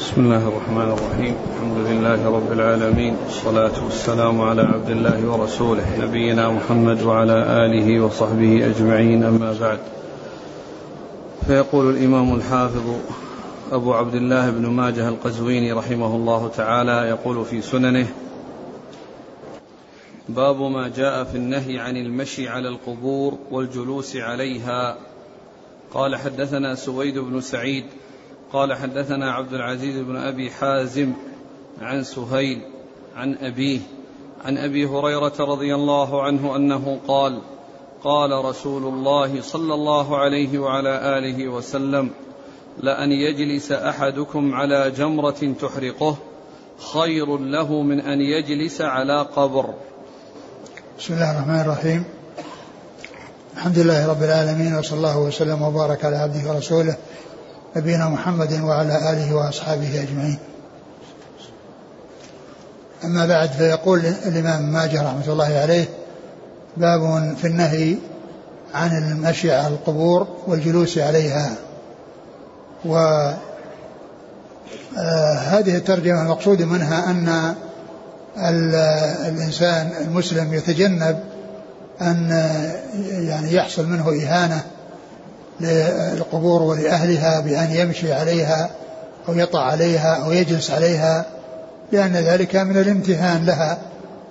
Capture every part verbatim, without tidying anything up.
بسم الله الرحمن الرحيم. الحمد لله رب العالمين، والصلاة والسلام على عبد الله ورسوله نبينا محمد وعلى آله وصحبه أجمعين، أما بعد. فيقول الإمام الحافظ أبو عبد الله بن ماجه القزويني رحمه الله تعالى، يقول في سننه: باب ما جاء في النهي عن المشي على القبور والجلوس عليها. قال: حدثنا سويد بن سعيد قال حدثنا عبد العزيز بن أبي حازم عن سهيل عن أبيه عن أبي هريرة رضي الله عنه أنه قال: قال رسول الله صلى الله عليه وعلى آله وسلم: لأن يجلس أحدكم على جمرة تحرقه خير له من أن يجلس على قبر. بسم الله الرحمن الرحيم. الحمد لله رب العالمين، وصلى الله وسلم وبارك على عبده ورسوله نبينا محمد وعلى آله وأصحابه أجمعين. أما بعد، فيقول الإمام ماجه رحمة الله عليه: باب في النهي عن المشي على القبور والجلوس عليها. وهذه الترجمة المقصود منها أن الإنسان المسلم يتجنب أن يعني يحصل منه إهانة للقبور ولأهلها بأن يمشي عليها أو يطع عليها أو يجلس عليها، لأن ذلك من الامتهان لها.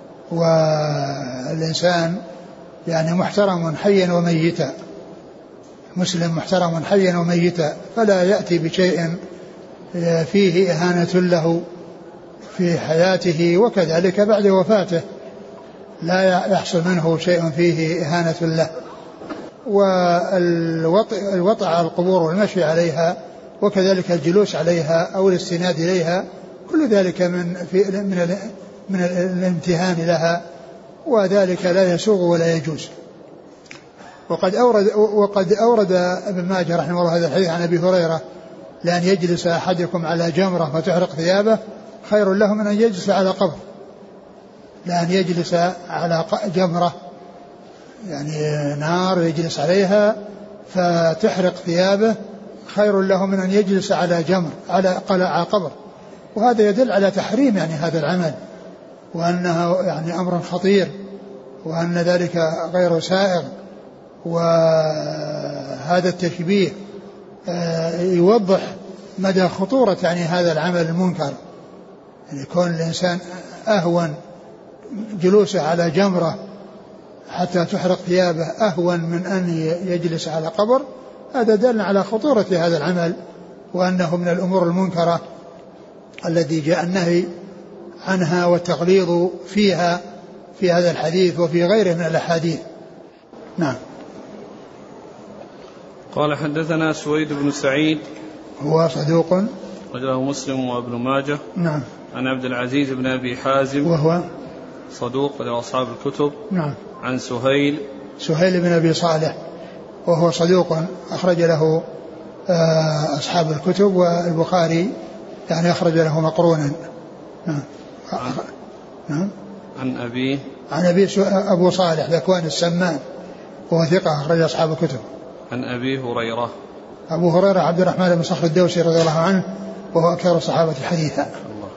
والإنسان يعني محترم حيا وميتا، مسلم محترم حيا وميتا، فلا يأتي بشيء فيه إهانة له في حياته، وكذلك بعد وفاته لا يحصل منه شيء فيه إهانة له. والوطع على القبور والمشي عليها وكذلك الجلوس عليها أو الاستناد إليها، كل ذلك من في من من الامتهان لها، وذلك لا يسوغ ولا يجوز. وقد أورد وقد أورد ابن ماجه رحمه الله هذا الحديث عن أبي هريرة: لأن يجلس أحدكم على جمرة فتحرق ثيابه خير له من أن يجلس على قبر. لأن يجلس على جمرة يعني نار يجلس عليها فتحرق ثيابه خير له من أن يجلس على جمر على قلع قبر. وهذا يدل على تحريم يعني هذا العمل، وأنه يعني أمر خطير، وأن ذلك غير سائغ. وهذا التشبيه يوضح مدى خطورة يعني هذا العمل المنكر، يعني يكون الإنسان أهون جلوسه على جمرة حتى تحرق ثيابه أهون من أن يجلس على قبر. هذا دل على خطورة هذا العمل، وأنه من الأمور المنكرة الذي جاء النهي عنها والتغليظ فيها في هذا الحديث وفي غيره من الأحاديث. نعم. قال: حدثنا سويد بن سعيد هو صدوق رجله مسلم وابن ماجه. نعم. عن عبد العزيز بن أبي حازم وهو صدوق رجل أصحاب الكتب. نعم. عن سهيل سهيل بن أبي صالح وهو صدوق أخرج له أصحاب الكتب، والبخاري يعني أخرج له مقرونا. نعم. نعم. عن أبيه عن أبي أبو صالح ذكوان السمان وهو ثقة أخرج أصحاب الكتب. عن أبي هريرة أبو هريرة عبد الرحمن بن صخر الدوسي رضي الله عنه، وهو أكثر الصحابة حديثا.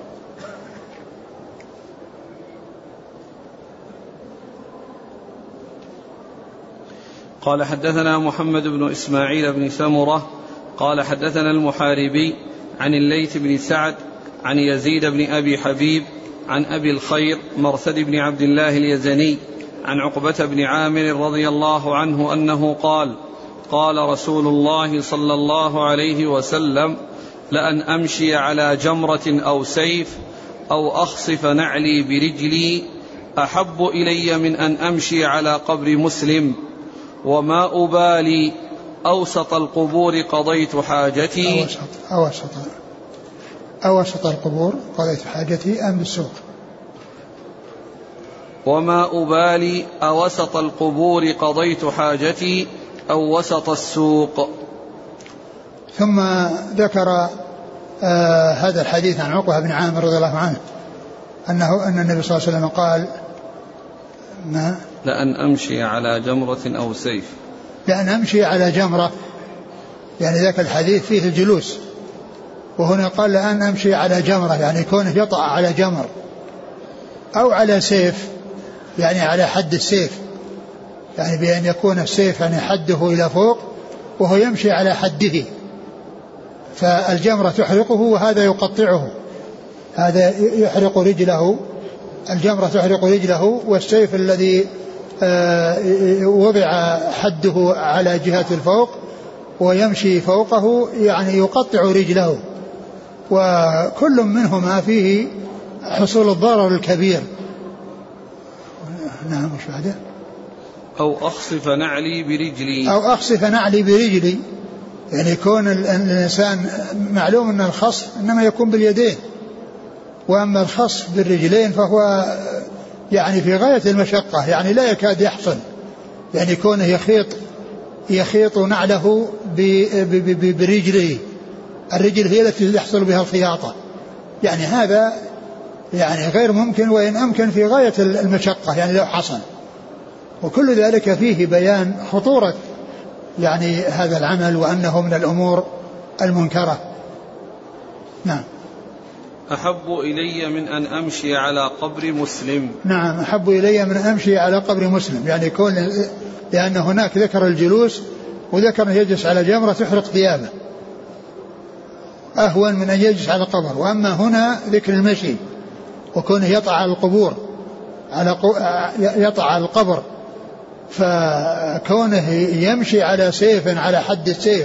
قال: حدثنا محمد بن إسماعيل بن سمرة قال حدثنا المحاربي عن الليث بن سعد عن يزيد بن أبي حبيب عن أبي الخير مرثد بن عبد الله اليزني عن عقبة بن عامر رضي الله عنه أنه قال: قال رسول الله صلى الله عليه وسلم: لأن أمشي على جمرة أو سيف أو أخصف نعلي برجلي أحب إلي من أن أمشي على قبر مسلم، وما أبالي أوسط القبور قضيت حاجتي. أوسط أوسط أوسط القبور قضيت حاجتي أم بالسوق؟ وما أبالي أوسط القبور قضيت حاجتي أو وسط السوق. ثم ذكر آه هذا الحديث عن عقبة بن عامر رضي الله عنه أنه أن النبي صلى الله عليه وسلم قال: ما لأن أمشي على جمرة أو سيف. لأن أمشي على جمرة، يعني ذاك الحديث فيه الجلوس، وهنا قال لأن أمشي على جمرة، يعني كونه يطأ على جمر أو على سيف، يعني على حد السيف، يعني بأن يكون السيف يعني حده إلى فوق وهو يمشي على حده، فالجمرة تحرقه وهذا يقطعه، هذا يحرق رجله، الجمرة تحرق رجله، والسيف الذي وضع حده على جهة الفوق ويمشي فوقه يعني يقطع رجله، وكل منهما فيه حصول الضرر الكبير. نعم مش بعده. أو أخصف نعلي برجلي، أو أخصف نعلي برجلي، يعني يكون الإنسان معلوم أن الخصف إنما يكون باليدين، وأما الخصف بالرجلين فهو يعني في غاية المشقة، يعني لا يكاد يحصل، يعني كونه يخيط يخيط نعله برجله، الرجل هي التي يحصل بها الخياطة، يعني هذا يعني غير ممكن، وإن أمكن في غاية المشقة يعني لو حصل. وكل ذلك فيه بيان خطورة يعني هذا العمل وأنه من الأمور المنكرة. نعم. أحب إلي من أن أمشي على قبر مسلم. نعم أحب إلي من أن أمشي على قبر مسلم، يعني يكون لأن هناك ذكر الجلوس وذكر يجلس على جمرة تحرق ثيابه، أهون من أن يجلس على قبر. وأما هنا ذكر المشي وكونه يطع على القبور، على يطع على القبر، فكونه يمشي على سيف على حد السيف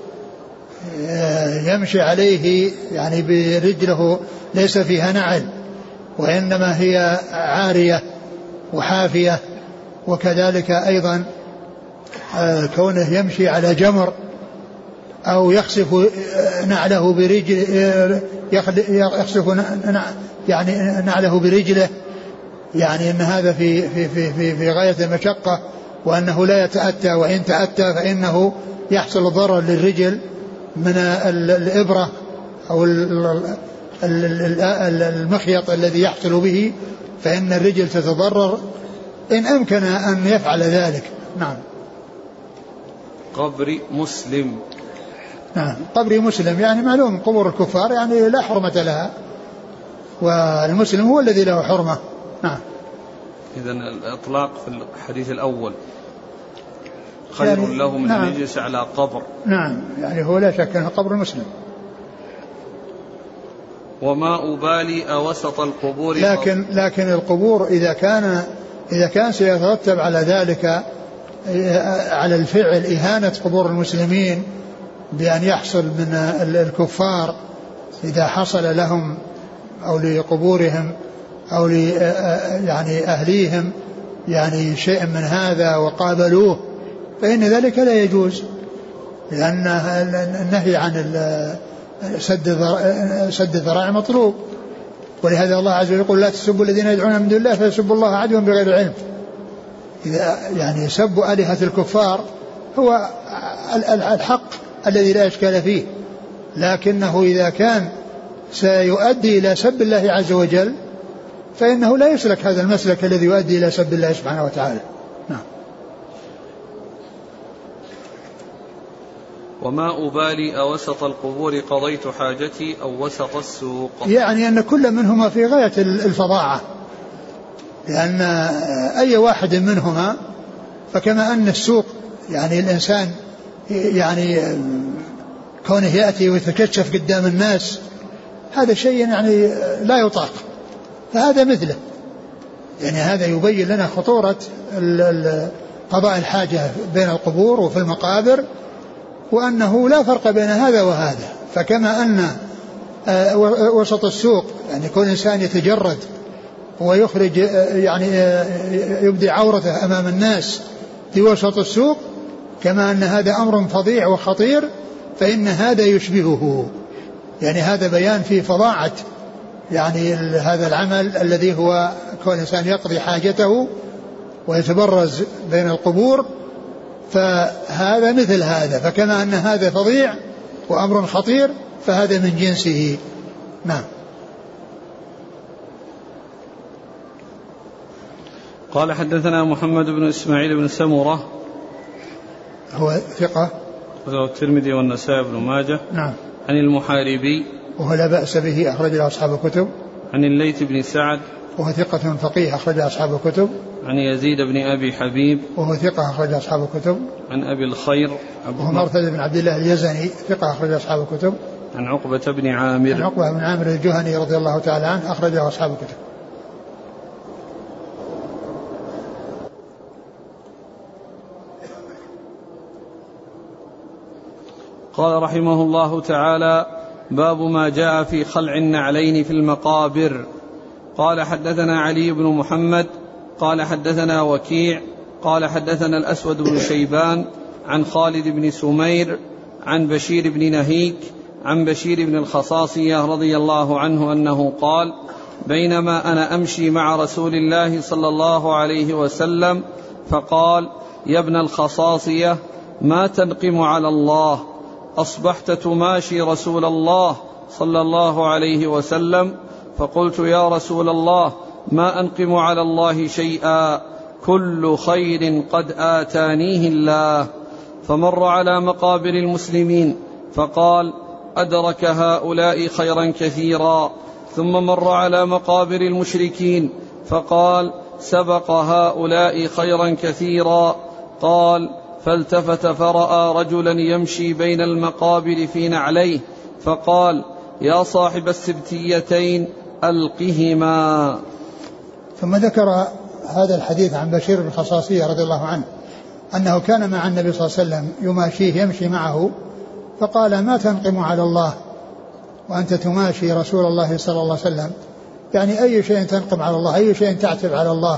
يمشي عليه يعني برجله ليس فيها نعل وإنما هي عارية وحافية، وكذلك أيضا كونه يمشي على جمر أو يخسف نعله برجل يخسف يعني نعله برجله، يعني أن هذا في في في في, في غاية المشقة، وأنه لا يتأتى، وإن تأتى فإنه يحصل ضرر للرجل من الإبرة أو المخيط الذي يحصل به، فإن الرجل تتضرر إن أمكن أن يفعل ذلك. نعم. قبر مسلم. نعم قبر مسلم، يعني معلوم قبور الكفار يعني لا حرمة لها، والمسلم هو الذي له حرمة. نعم. إذن الإطلاق في الحديث الأول خير يعني له من نعم. أن يجلس على قبر. نعم يعني هو لا شك أنه قبر المسلم. وما أبالي أوسط القبور، لكن لكن القبور إذا كان إذا كان سيترتب على ذلك على الفعل إهانة قبور المسلمين بأن يحصل من الكفار إذا حصل لهم أو لقبورهم أو يعني أهليهم يعني شيء من هذا وقابلوه، فإن ذلك لا يجوز، لأن النهي عن سد الذرائع مطلوب. ولهذا الله عز وجل يقول لا تسبوا الذين يدعون من دون الله فيسبوا الله عدوا بغير علم. إذا يعني سب آلهة الكفار هو الحق الذي لا إشكال فيه، لكنه إذا كان سيؤدي إلى سب الله عز وجل فإنه لا يسلك هذا المسلك الذي يؤدي إلى سب الله سبحانه وتعالى. نعم. وما أبالي أوسط القبور قضيت حاجتي أو وسط السوق، يعني أن كل منهما في غاية الفظاعة، لأن أي واحد منهما فكما أن السوق يعني الإنسان يعني كونه يأتي ويتكشف قدام الناس هذا شيء يعني لا يطاق، فهذا مثله، يعني هذا يبين لنا خطورة قضاء الحاجة بين القبور وفي المقابر، وأنه لا فرق بين هذا وهذا. فكما أن وسط السوق يعني كل إنسان يتجرد ويخرج يعني يبدي عورته أمام الناس في وسط السوق، كما أن هذا أمر فظيع وخطير، فإن هذا يشبهه، يعني هذا بيان في فظاعة يعني هذا العمل الذي هو كل إنسان يقضي حاجته ويتبرز بين القبور، فهذا مثل هذا، فكما أن هذا فظيع وأمر خطير فهذا من جنسه. نعم. قال حدثنا محمد بن إسماعيل بن سمرة هو ثقة، وله الترمذي والنسائي بن ماجه. نعم. عن المحاربي وهو لا بأس به أخرج له أصحاب الكتب. عن الليث بن سعد وهو ثقة فقيه أخرج له أصحاب الكتب. عن يزيد بن أبي حبيب وهو ثقة أخرج له أصحاب الكتب. عن أبي الخير وهو مرثد بن عبد الله اليزني ثقة أخرج له أصحاب الكتب. عن عقبة بن عامر عن عقبة بن عامر الجهني رضي الله تعالى عنه أخرج له أصحاب الكتب. قال رحمه الله تعالى: باب ما جاء في خلع النعلين في المقابر. قال: حدثنا علي بن محمد قال حدثنا وكيع قال حدثنا الأسود بن شيبان عن خالد بن سمير عن بشير بن نهيك عن بشير بن الخصاصية رضي الله عنه أنه قال: بينما أنا أمشي مع رسول الله صلى الله عليه وسلم فقال: يا ابن الخصاصية، ما تنقم على الله؟ أصبحت تماشي رسول الله صلى الله عليه وسلم؟ فقلت: يا رسول الله، ما أنقم على الله شيئا، كل خير قد آتانيه الله. فمر على مقابر المسلمين فقال: أدرك هؤلاء خيرا كثيرا. ثم مر على مقابر المشركين فقال: سبق هؤلاء خيرا كثيرا. قال: فالتفت فرأى رجلا يمشي بين المقابر في نعليه فقال: يا صاحب السبتيتين ألقهما. ثم ذكر هذا الحديث عن بشير بن الخصاصية رضي الله عنه أنه كان مع النبي صلى الله عليه وسلم يماشيه يمشي معه فقال: ما تنقم على الله وأنت تماشي رسول الله صلى الله عليه وسلم؟ يعني أي شيء تنقم على الله، أي شيء تعتب على الله،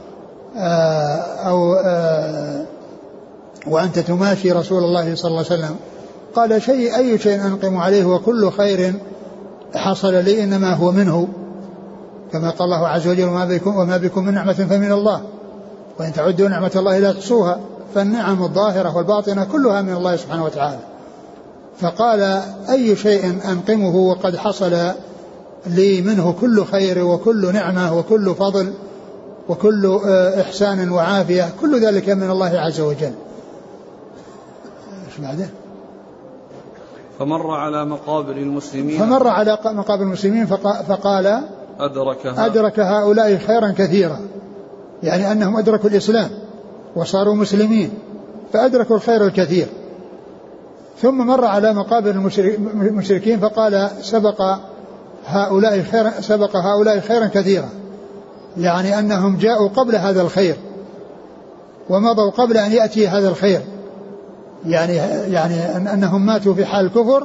آه أو آه وأنت تماشي رسول الله صلى الله عليه وسلم؟ قال: شيء أي شيء أنقم عليه وكل خير حصل لي إنما هو منه، كما قال الله عز وجل: وما بكم, وما بكم من نعمة فمن الله، وإن تعدوا نعمة الله لا تحصوها. فالنعم الظاهرة والباطنة كلها من الله سبحانه وتعالى. فقال: أي شيء أنقمه وقد حصل لي منه كل خير وكل نعمة وكل فضل وكل إحسان وعافية، كل ذلك من الله عز وجل. ايش بعده؟ فمر على مقابر المسلمين فمر على مقابر المسلمين فقال: أدرك, أدرك هؤلاء خيرا كثيرا، يعني أنهم أدركوا الإسلام وصاروا مسلمين فأدركوا الخير الكثير. ثم مر على مقابر المشركين فقال: سبق هؤلاء خيرا سبق هؤلاء خيرا كثيرا، يعني أنهم جاءوا قبل هذا الخير ومضوا قبل أن يأتي هذا الخير، يعني يعني أنهم ماتوا في حال الكفر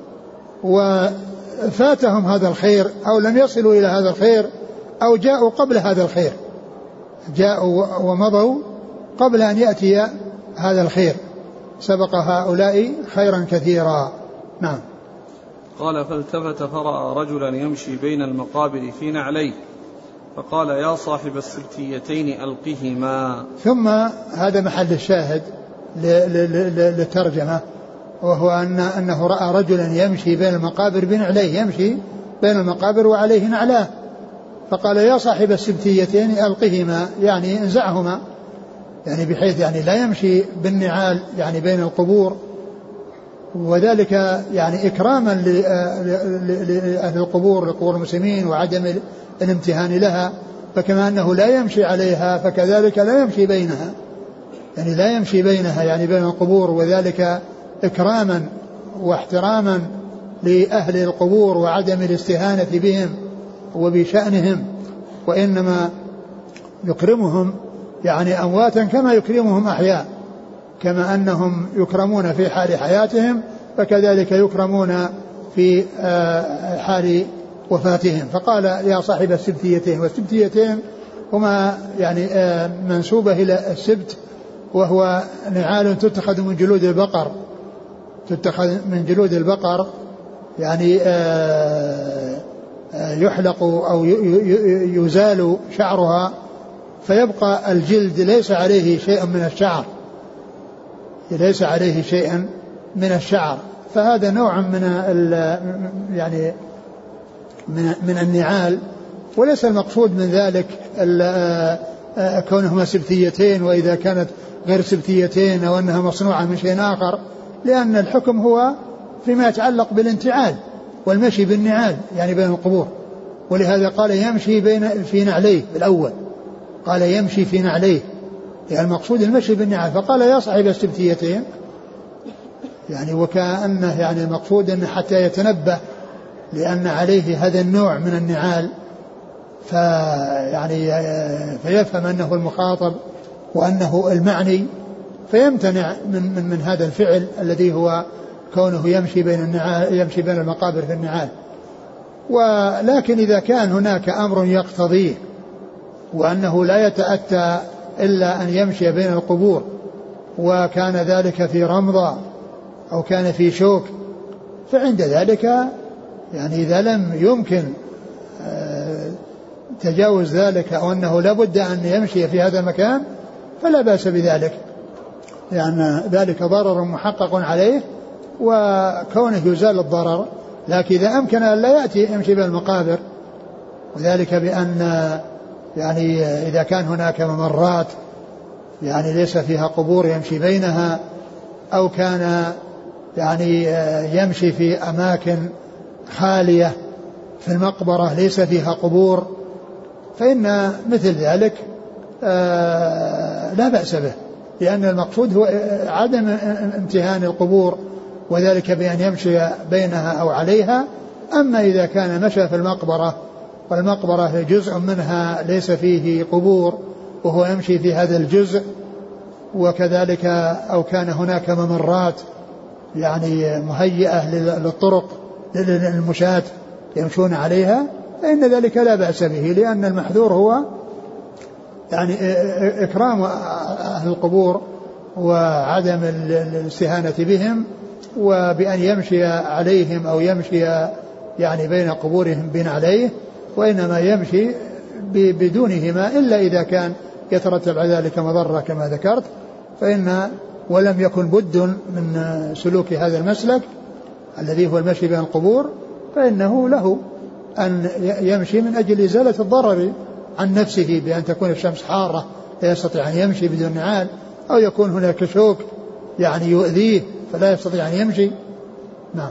وفاتهم هذا الخير أو لم يصلوا إلى هذا الخير أو جاءوا قبل هذا الخير، جاءوا ومضوا قبل أن يأتي هذا الخير. سبق هؤلاء خيرا كثيرا. نعم. قال: فالتفت فرأى رجلا يمشي بين المقابر في نعليه فقال: يا صاحب السبتيتين ألقهما. ثم هذا محل الشاهد للترجمة، وهو أن أنه رأى رجلا يمشي بين المقابر بنعليه، يمشي بين المقابر وعليه نعلاه، فقال: يا صاحب السبتيتين ألقهما، يعني انزعهما، يعني بحيث يعني لا يمشي بالنعال يعني بين القبور، وذلك يعني إكراما لأهل القبور لقبور المسلمين وعدم الامتهان لها. فكما أنه لا يمشي عليها فكذلك لا يمشي بينها، يعني لا يمشي بينها يعني بين القبور، وذلك إكراما واحتراما لأهل القبور وعدم الاستهانة بهم وبشأنهم، وإنما يكرمهم يعني أمواتا كما يكرمهم أحياء، كما أنهم يكرمون في حال حياتهم فكذلك يكرمون في حال وفاتهم. فقال: يا صاحب السبتيتين، والسبتيتين هما يعني منسوبة إلى السبت، وهو نعال تتخذ من جلود البقر، تتخذ من جلود البقر، يعني يحلق أو يزال شعرها فيبقى الجلد ليس عليه شيء من الشعر، ليس عليه شيء من الشعر. فهذا نوع من يعني من, من النعال، وليس المقصود من ذلك كونهما سبتيتين، وإذا كانت غير سبتيتين أو أنها مصنوعة من شيء آخر، لأن الحكم هو فيما يتعلق بالانتعال، والمشي بالنعال يعني بين القبور. ولهذا قال يمشي بين في نعليه الأول، قال يمشي في نعليه يعني المقصود المشي بالنعال. فقال يا صاحب السبتيتين يعني وكأنه يعني المقصود أنه حتى يتنبه لأن عليه هذا النوع من النعال فيعني فيفهم أنه المخاطب وأنه المعني فيمتنع من, من, من هذا الفعل الذي هو كونه يمشي بين النعال يمشي بين المقابر في النعال. ولكن إذا كان هناك أمر يقتضيه وأنه لا يتأتى إلا أن يمشي بين القبور وكان ذلك في رمضة أو كان في شوك فعند ذلك يعني إذا لم يمكن تجاوز ذلك أو أنه لابد أن يمشي في هذا المكان فلا بأس بذلك لأن يعني ذلك ضرر محقق عليه وكونه يزال الضرر. لكن إذا أمكن أن لا يأتي يمشي بين المقابر وذلك بأن يعني إذا كان هناك ممرات يعني ليس فيها قبور يمشي بينها أو كان يعني يمشي في أماكن خالية في المقبرة ليس فيها قبور فإن مثل ذلك لا بأس به لأن المقصود هو عدم امتهان القبور وذلك بأن يمشي بينها أو عليها. أما إذا كان مشى في المقبرة والمقبرة جزء منها ليس فيه قبور وهو يمشي في هذا الجزء وكذلك أو كان هناك ممرات يعني مهيئة للطرق للمشاة يمشون عليها فإن ذلك لا بأس به لأن المحذور هو يعني إكرام أهل القبور وعدم الاستهانة بهم وبأن يمشي عليهم أو يمشي يعني بين قبورهم بين عليه وإنما يمشي بدونهما إلا إذا كان يترتب على ذلك مضرة كما ذكرت فإن ولم يكن بد من سلوك هذا المسلك الذي هو المشي بين القبور فإنه له أن يمشي من أجل إزالة الضرر عن نفسه بأن تكون الشمس حارة لا يستطيع أن يمشي بدون نعال أو يكون هناك شوك يعني يؤذيه فلا يستطيع أن يمشي. نعم.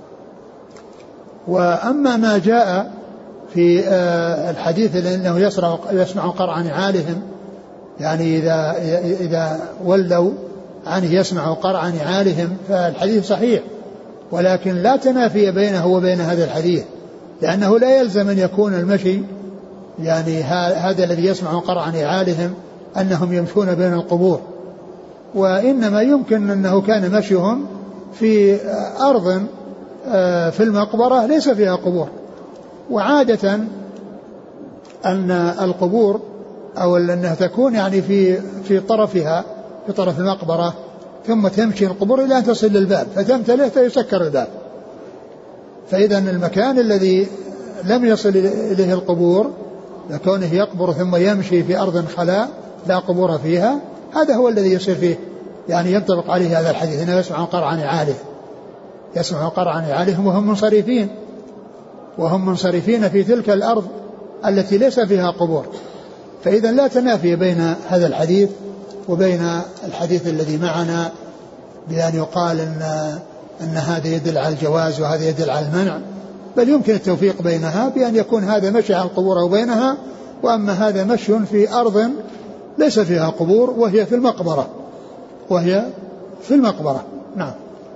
وأما ما جاء في الحديث أنه يسمع يسمع قرع نعالهم يعني إذا إذا ولوا عنه يسمع قرع نعالهم فالحديث صحيح ولكن لا تنافي بينه وبين هذا الحديث لأنه لا يلزم أن يكون المشي يعني هذا الذي يسمع قرع نعالهم أنهم يمشون بين القبور وإنما يمكن أنه كان مشيهم في أرض في المقبرة ليس فيها قبور. وعادة أن القبور أو أنها تكون يعني في في طرفها في طرف المقبرة ثم تمشي القبور إلى أن تصل للباب فتمتلئ فيسكر الباب. فإذا المكان الذي لم يصل إليه القبور لكونه يقبر ثم يمشي في أرض خلاء لا قبور فيها هذا هو الذي يصير فيه يعني ينطبق عليه هذا الحديث إنه يسمع قرع نعاله يسمع قرع نعالهم وهم منصرفين وهم منصرفين في تلك الأرض التي ليس فيها قبور. فإذا لا تنافي بين هذا الحديث وبين الحديث الذي معنا بأن يقال إن, أن هذا يدل على الجواز وهذا يدل على المنع بل يمكن التوفيق بينها بأن يكون هذا مشي على القبور أو بينها وأما هذا مشي في أرض ليس فيها قبور وهي في المقبرة وهي في المقبرة. نعم.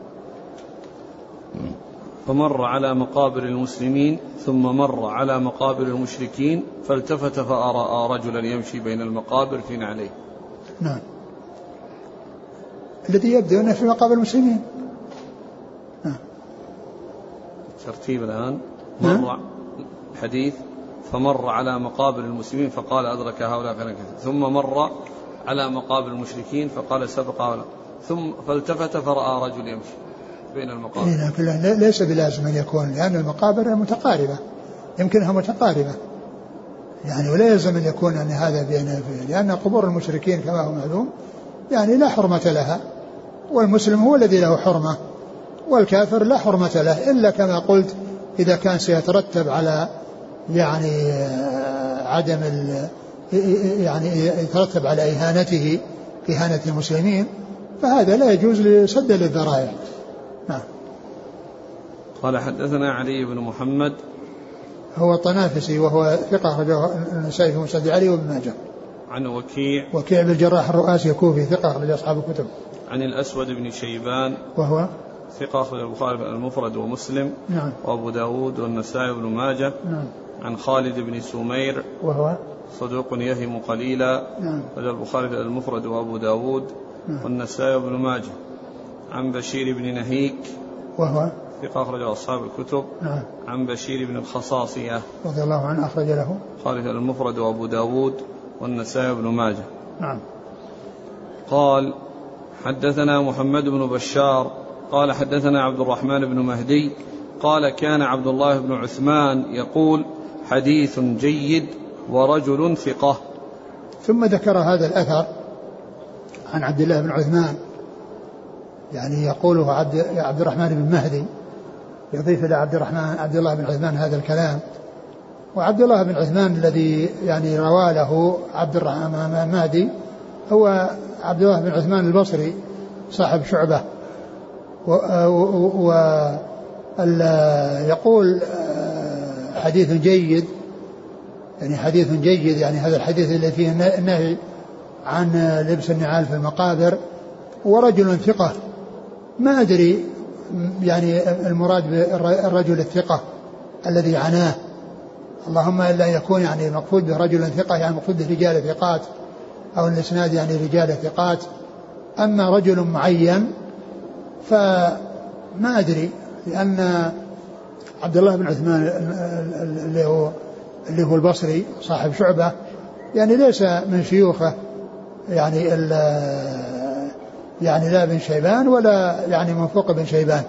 فمر على مقابر المسلمين ثم مر على مقابر المشركين فالتفت فرأى رجلا يمشي بين المقابر في نعليه. نعم. الذي يبدو أنه في مقابر المسلمين. نعم. ترتيب الآن مر الحديث فمر على مقابر المسلمين فقال أدرك هؤلاء فلان ثم مر على مقابر المشركين فقال سبق هؤلاء ثم فالتفت فرأى رجل يمشي بين المقابر. لكن ليس بلازم أن يكون لأن المقابر متقاربة يمكنها متقاربة يعني ولا يلزم أن يكون أن هذا بين لأن قبور المشركين كما هو معلوم يعني لا حرمة لها والمسلم هو الذي له حرمة والكافر لا حرمة له إلا كما قلت إذا كان سيترتب على يعني عدم يعني يترتب على إهانته إهانة المسلمين فهذا لا يجوز لسد للذرائع. نعم. قال حدثنا علي بن محمد هو الطنافسي وهو ثقة أخرجه النسائي في مسند علي وابن ماجه. عن وكيع وكيع بن الجراح الرؤاسي الكوفي ثقة أخرج أصحاب الكتب. عن الأسود بن شيبان وهو ثقة أخرج البخاري المفرد ومسلم نعم وأبو داود والنسائي وابن ماجه. نعم. عن خالد بن سمير وهو صدوق يهم قليلا. نعم. أخرج البخاري المفرد وأبو داود نعم. والنسائي وابن ماجه. عن بشير بن نهيك وهو ثقة أخرج أصحاب الكتب. نعم. عن بشير بن الخصاصية رضي الله عنه أخرج له خالد المفرد وأبو داود والنسائي وابن ماجه. نعم. قال حدثنا محمد بن بشار قال حدثنا عبد الرحمن بن مهدي قال كان عبد الله بن عثمان يقول حديث جيد ورجل ثقة. ثم ذكر هذا الأثر عن عبد الله بن عثمان، يعني يقوله عبد, عبد الرحمن بن مهدي، يضيف إلى عبد الرحمن عبد الله بن عثمان هذا الكلام. وعبد الله بن عثمان الذي يعني روى له عبد الرحمن مهدي هو عبد الله بن عثمان البصري صاحب شعبة، ويقول حديث جيد، يعني حديث جيد يعني هذا الحديث الذي فيه النهي عن لبس النعال في المقابر. ورجل ثقة، ما أدري يعني المراد بالرجل الثقة الذي عناه، اللهم إلا يكون يعني مقصود به رجل ثقة يعني مقصود به رجال ثقات أو الإسناد يعني رجال ثقات. أما رجل معين فما أدري، لأن عبد الله بن عثمان اللي هو اللي هو البصري صاحب شعبة يعني ليس من شيوخه يعني يعني لا بن شيبان ولا يعني من فوق بن شيبان،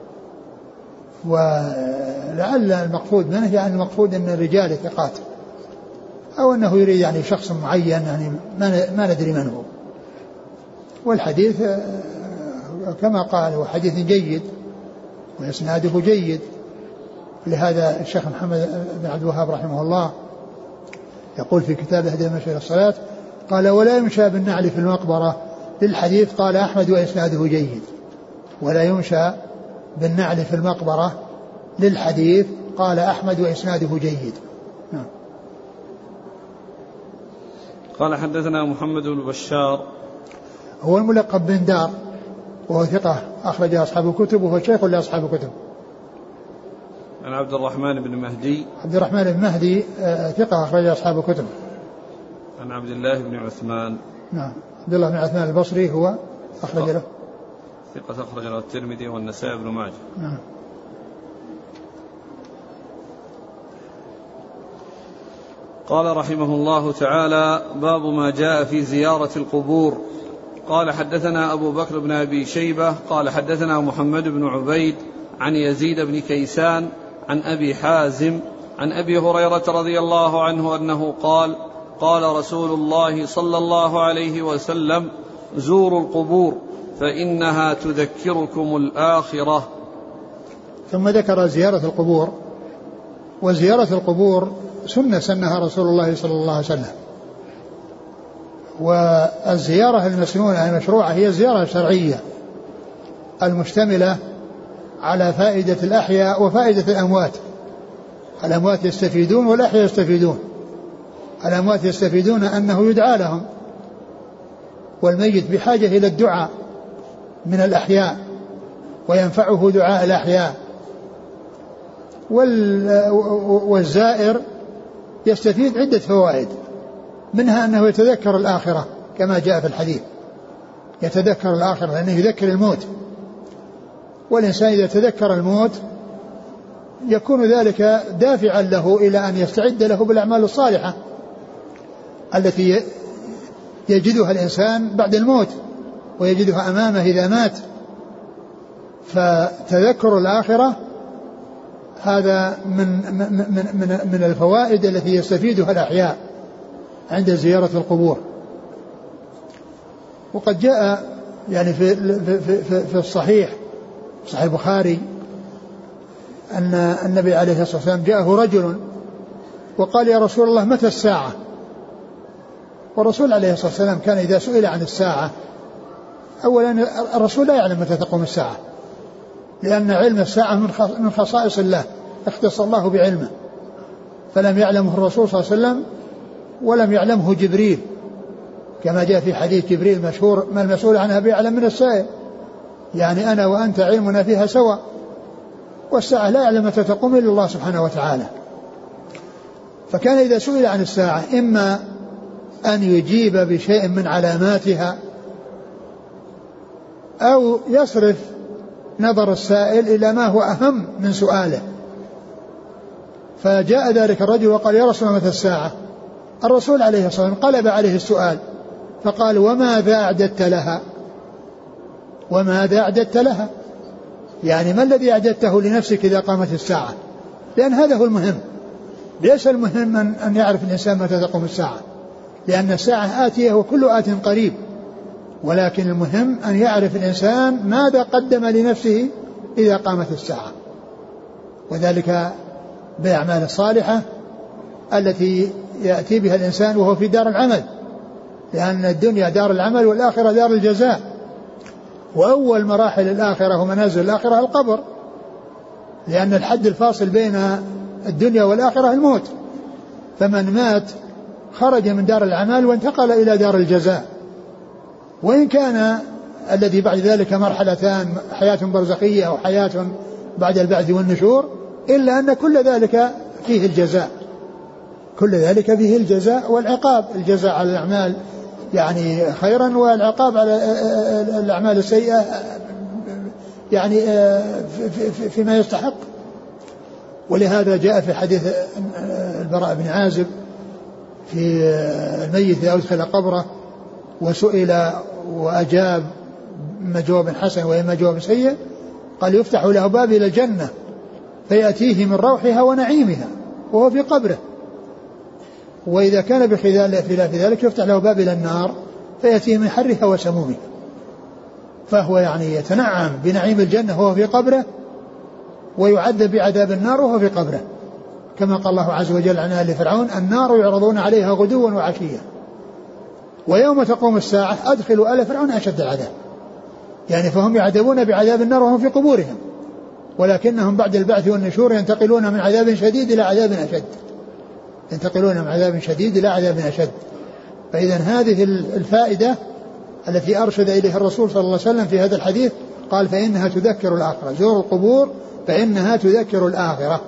ولعل المقصود منه يعني المقصود أن الرجال ثقات، أو أنه يريد يعني شخص معين يعني ما ندري من هو. والحديث كما قال هو حديث جيد وإسناده جيد. لهذا الشيخ محمد بن عبد الوهاب رحمه الله يقول في كتابه هدي المشي إلى الصلاة قال ولا يمشى بالنعل في المقبرة للحديث قال أحمد وإسناده جيد. ولا يمشى بالنعل في المقبرة للحديث قال أحمد وإسناده جيد. نعم. قال حدثنا محمد بن بشار هو الملقب بن دار وهو ثقة أخرج أصحاب الكتب وهو شيخ لأصحاب الكتب. عن عبد الرحمن بن مهدي عبد الرحمن بن مهدي ثقة أخرج أصحاب الكتب. عن عبد الله بن عثمان نعم عبد الله بن عثمان البصري هو أخرج له ثقة أخرج له الترمذي والنسائي بن ماجه. نعم. قال رحمه الله تعالى باب ما جاء في زيارة القبور. قال حدثنا أبو بكر بن أبي شيبة قال حدثنا محمد بن عبيد عن يزيد بن كيسان عن أبي حازم عن أبي هريرة رضي الله عنه أنه قال قال رسول الله صلى الله عليه وسلم زوروا القبور فإنها تذكركم الآخرة. ثم ذكر زيارة القبور. وزيارة القبور سنة سنها رسول الله صلى الله عليه وسلم. والزيارة المسنونة المشروعة هي الزيارة الشرعية المشتملة على فائدة الأحياء وفائدة الأموات. الأموات يستفيدون والأحياء يستفيدون. الأموات يستفيدون أنه يدعى لهم، والميت بحاجة إلى الدعاء من الأحياء وينفعه دعاء الأحياء، والزائر يستفيد عدة فوائد، منها أنه يتذكر الآخرة كما جاء في الحديث، يتذكر الآخرة لأنه يذكر الموت، والإنسان إذا تذكر الموت يكون ذلك دافعا له إلى أن يستعد له بالأعمال الصالحة التي يجدها الإنسان بعد الموت ويجدها أمامه إذا مات. فتذكر الآخرة هذا من, من, من, من الفوائد التي يستفيدها الأحياء عند زيارة القبور. وقد جاء يعني في, في, في, في الصحيح صحيح البخاري أن النبي عليه الصلاة والسلام جاءه رجل وقال يا رسول الله متى الساعة؟ والرسول عليه الصلاة والسلام كان إذا سئل عن الساعة أولا الرسول لا يعلم متى تقوم الساعة، لأن علم الساعة من خصائص الله، اختص الله بعلمه، فلم يعلمه الرسول صلى الله عليه وسلم ولم يعلمه جبريل، كما جاء في حديث جبريل مشهور: ما المسؤول عنها بأعلم من السائل، يعني أنا وأنت علمنا فيها سواء، والساعة لا يعلم متى تقوم إلا الله سبحانه وتعالى. فكان إذا سئل عن الساعة إما أن يجيب بشيء من علاماتها أو يصرف نظر السائل إلى ما هو أهم من سؤاله. فجاء ذلك الرجل وقال: يا رسول الله متى الساعة؟ الرسول عليه الصلاة والسلام قلب عليه السؤال فقال: وماذا أعددت لها؟ وماذا أعددت لها؟ يعني ما الذي أعددته لنفسك إذا قامت الساعة؟ لأن هذا هو المهم، ليس المهم أن يعرف الإنسان متى تقوم الساعة، لأن الساعة آتية وكل آت قريب، ولكن المهم أن يعرف الإنسان ماذا قدم لنفسه إذا قامت الساعة، وذلك بالأعمال الصالحة التي يأتي بها الإنسان وهو في دار العمل، لأن الدنيا دار العمل والآخرة دار الجزاء، وأول مراحل الآخرة ومنازل الآخرة القبر، لأن الحد الفاصل بين الدنيا والآخرة الموت، فمن مات خرج من دار العمل وانتقل إلى دار الجزاء. وإن كان الذي بعد ذلك مرحلتان، حياة برزخية أو حياة بعد البعث والنشور، إلا أن كل ذلك فيه الجزاء، كل ذلك فيه الجزاء والعقاب، الجزاء على الأعمال يعني خيرا، والعقاب على الأعمال السيئة يعني فيما يستحق. ولهذا جاء في حديث البراء بن عازب في الميت إذا أدخل قبره وسئل وأجاب إما جواب حسن وإما جواب سيء، قال: يفتح له باب إلى الجنة فيأتيه من روحها ونعيمها وهو في قبره، وإذا كان بخلاف ذلك يفتح له باب إلى النار فيأتيه من حرها وسمومها، فهو يعني يتنعم بنعيم الجنة وهو في قبره، ويعذب بعذاب النار وهو في قبره، كما قال الله عز وجل عن آل فرعون: النار يعرضون عليها غدوا وعشيا ويوم تقوم الساعة أدخلوا آل فرعون أشد العذاب. يعني فهم يعذبون بعذاب النار وهم في قبورهم، ولكنهم بعد البعث والنشور ينتقلون من عذاب شديد إلى عذاب أشد، ينتقلون من عذاب شديد إلى عذاب أشد. فإذا هذه الفائدة التي أرشد إليها الرسول صلى الله عليه وسلم في هذا الحديث، قال: فإنها تذكر الآخرة، زوروا القبور فإنها تذكر الآخرة.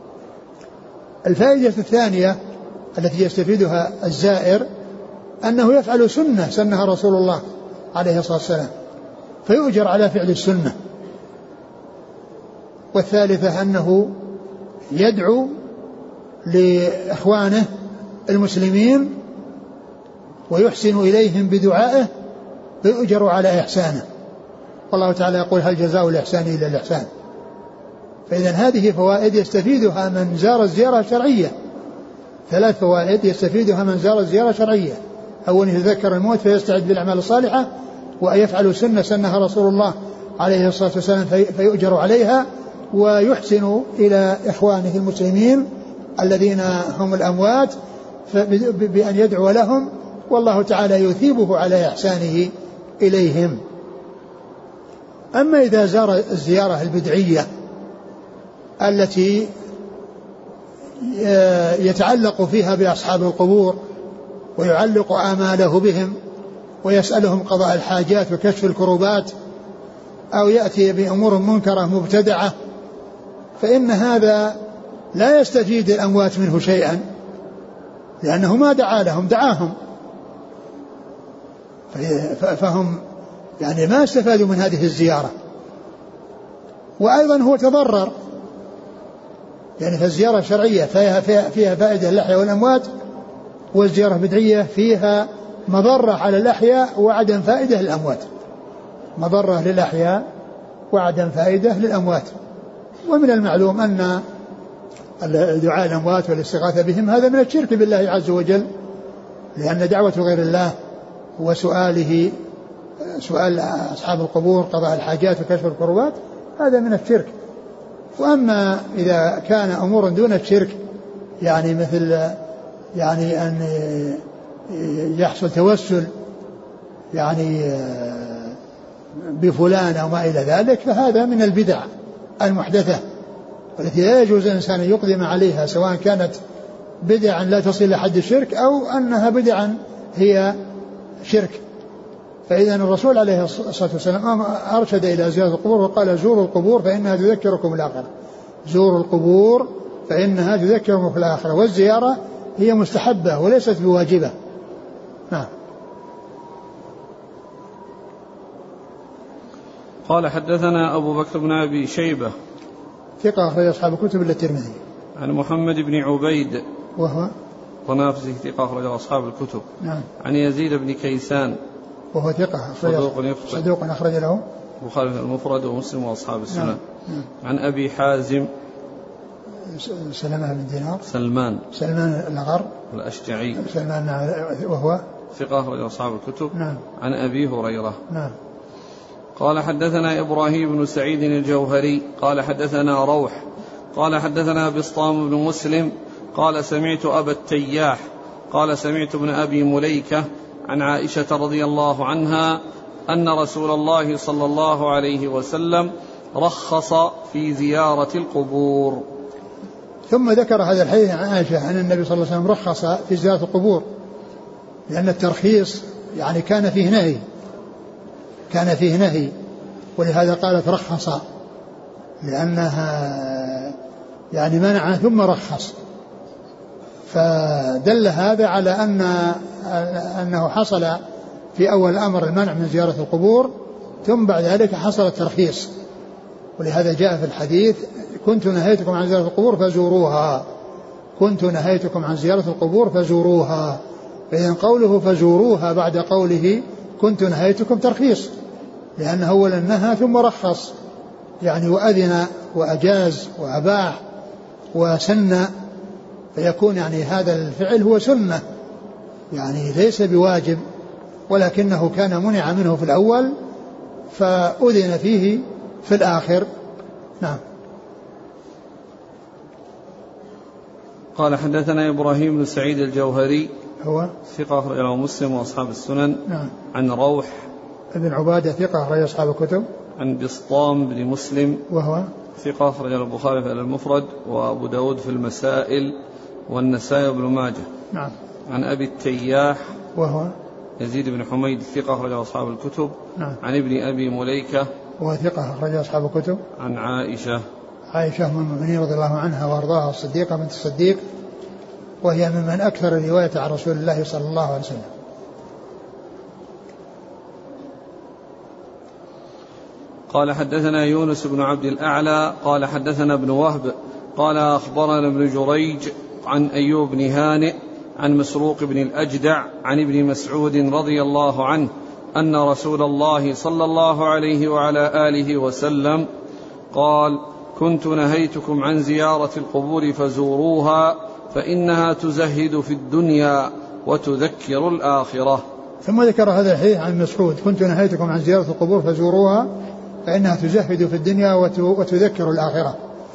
الفائدة الثانية التي يستفيدها الزائر أنه يفعل سنة سنها رسول الله عليه الصلاة والسلام فيؤجر على فعل السنة. والثالثة أنه يدعو لإخوانه المسلمين ويحسن إليهم بدعائه فيؤجر على إحسانه، والله تعالى يقول: هل جزاء الإحسان إلا الإحسان. فإذا هذه فوائد يستفيدها من زار الزيارة الشرعية، ثلاث فوائد يستفيدها من زار الزيارة الشرعية: أولا يتذكر الموت فيستعد بالأعمال الصالحة، ويفعل سنة سنها رسول الله عليه الصلاة والسلام فيؤجر عليها، ويحسن إلى إخوانه المسلمين الذين هم الأموات بأن يدعو لهم، والله تعالى يثيبه على إحسانه إليهم. أما إذا زار الزيارة البدعية التي يتعلق فيها بأصحاب القبور ويعلق آماله بهم ويسألهم قضاء الحاجات وكشف الكروبات، أو يأتي بأمور منكرة مبتدعة، فإن هذا لا يستفيد الأموات منه شيئا، لأنه ما دعا لهم، دعاهم، فهم يعني ما استفادوا من هذه الزيارة. وأيضا هو تضرر، يعني فالزيارة الشرعية فيها, فيها, فيها فائدة للأحياء والأموات، والزيارة البدعية فيها مضرة على الأحياء وعدم فائدة للأموات، مضرة للأحياء وعدم فائدة للأموات. ومن المعلوم أن دعاء الأموات والاستغاثة بهم هذا من الشرك بالله عز وجل، لأن دعوة غير الله وسؤاله سؤال أصحاب القبور قضاء الحاجات وكشف الكروبات هذا من الشرك. وأما إذا كان أمور دون الشرك، يعني مثل يعني أن يحصل توسل يعني بفلان أو ما إلى ذلك، فهذا من البدع المحدثة والتي لا يجوز الإنسان أن يقدم عليها، سواء كانت بدعا لا تصل إلى حد الشرك أو أنها بدعا هي شرك. فإذا الرسول عليه الصلاة والسلام أرشد إلى زيارة القبور وقال زوروا القبور فإنها تذكركم الآخرة، زوروا القبور فإنها تذكركم في الآخرة. والزيارة هي مستحبة وليست بواجبة. نعم. قال حدثنا أبو بكر بن أبي شيبة ثقة أخرج أصحاب الكتب إلا الترمذي. عن محمد بن عبيد وهو طنافسي ثقة أخرج أصحاب الكتب. نعم. عن يزيد بن كيسان وهو ثقة صدوق أخرج له البخاري المفرد ومسلم وأصحاب السنن. نعم. نعم. عن أبي حازم سلمان بن دينار سلمان سلمان الأغر الأشجعي سلمان وهو ثقة أخرج أصحاب الكتب. نعم. عن أبي هريرة. نعم. قال حدثنا إبراهيم بن سعيد الجوهري قال حدثنا روح قال حدثنا بسطام بن مسلم قال سمعت أبا التياح قال سمعت ابن أبي مليكة عن عائشة رضي الله عنها أن رسول الله صلى الله عليه وسلم رخص في زيارة القبور. ثم ذكر هذا الحديث عن عائشة أن النبي صلى الله عليه وسلم رخص في زيارة القبور، لأن الترخيص يعني كان فيه نهي كان فيه نهي ولهذا قالت رخص، لأنها يعني منع ثم رخص، فدل هذا على أن أنه حصل في أول الأمر المنع من زيارة القبور ثم بعد ذلك حصل الترخيص. ولهذا جاء في الحديث كنت نهيتكم عن زيارة القبور فزوروها كنت نهيتكم عن زيارة القبور فزوروها. فإذن قوله فزوروها بعد قوله كنت نهيتكم ترخيص، لأنه أولا نهى ثم رخص، يعني وأذن وأجاز وأباح وسن، فيكون يعني هذا الفعل هو سنة يعني ليس بواجب، ولكنه كان منع منه في الأول فأذن فيه في الآخر. نعم. قال حدثنا إبراهيم بن سعيد الجوهري هو ثقة أخرج له مسلم وأصحاب السنن. نعم. عن روح ابن عبادة ثقة أخرج أصحاب الكتب. عن بسطام بن مسلم وهو ثقة أخرج له البخاري في المفرد وأبو داود في المسائل والنسائي وابن ماجه. نعم. عن أبي التياح وهو يزيد بن حميد ثقة أخرج أصحاب الكتب. نعم. عن ابن أبي مليكة وهو ثقة أخرج أصحاب الكتب. عن عائشة عائشة أم المؤمنين رضي الله عنها وأرضاها الصديقة بنت الصديق، وهي ممن أكثر الرواية عن رسول الله صلى الله عليه وسلم. قال حدثنا يونس بن عبد الأعلى قال حدثنا ابن وهب قال أخبرنا ابن جريج عن أيوب بن هانئ عن مسروق بن الأجدع عن ابن مسعود رضي الله عنه أن رسول الله صلى الله عليه وعلى آله وسلم قال كنت نهيتكم عن زيارة القبور فزوروها فإنها تزهد في الدنيا وتذكر الآخرة. ثم ذكر هذا الحديث عن مسعود كنت نهيتكم عن زيارة القبور فزوروها فإنها تزهد في الدنيا وتذكر الآخرة.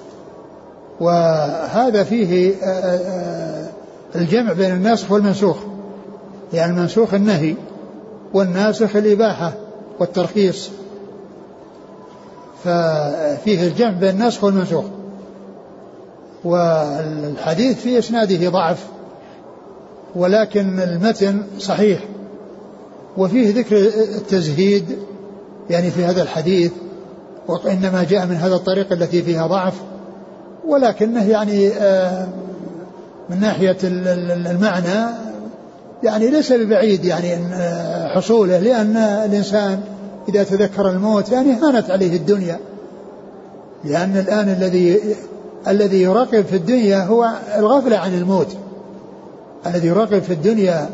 وهذا فيه الجمع بين الناسخ والمنسوخ، يعني المنسوخ النهي والناسخ الإباحة والترخيص، ففيه الجمع بين الناسخ والمنسوخ. والحديث في إسناده ضعف ولكن المتن صحيح، وفيه ذكر التزهيد يعني في هذا الحديث، وإنما جاء من هذا الطريق التي فيها ضعف، ولكنه يعني من ناحية المعنى يعني ليس ببعيد يعني حصوله، لأن الإنسان إذا تذكر الموت يعني هانت عليه الدنيا، لأن الآن الذي الذي يراقب في الدنيا هو الغفلة عن الموت. الذي يراقب في الدنيا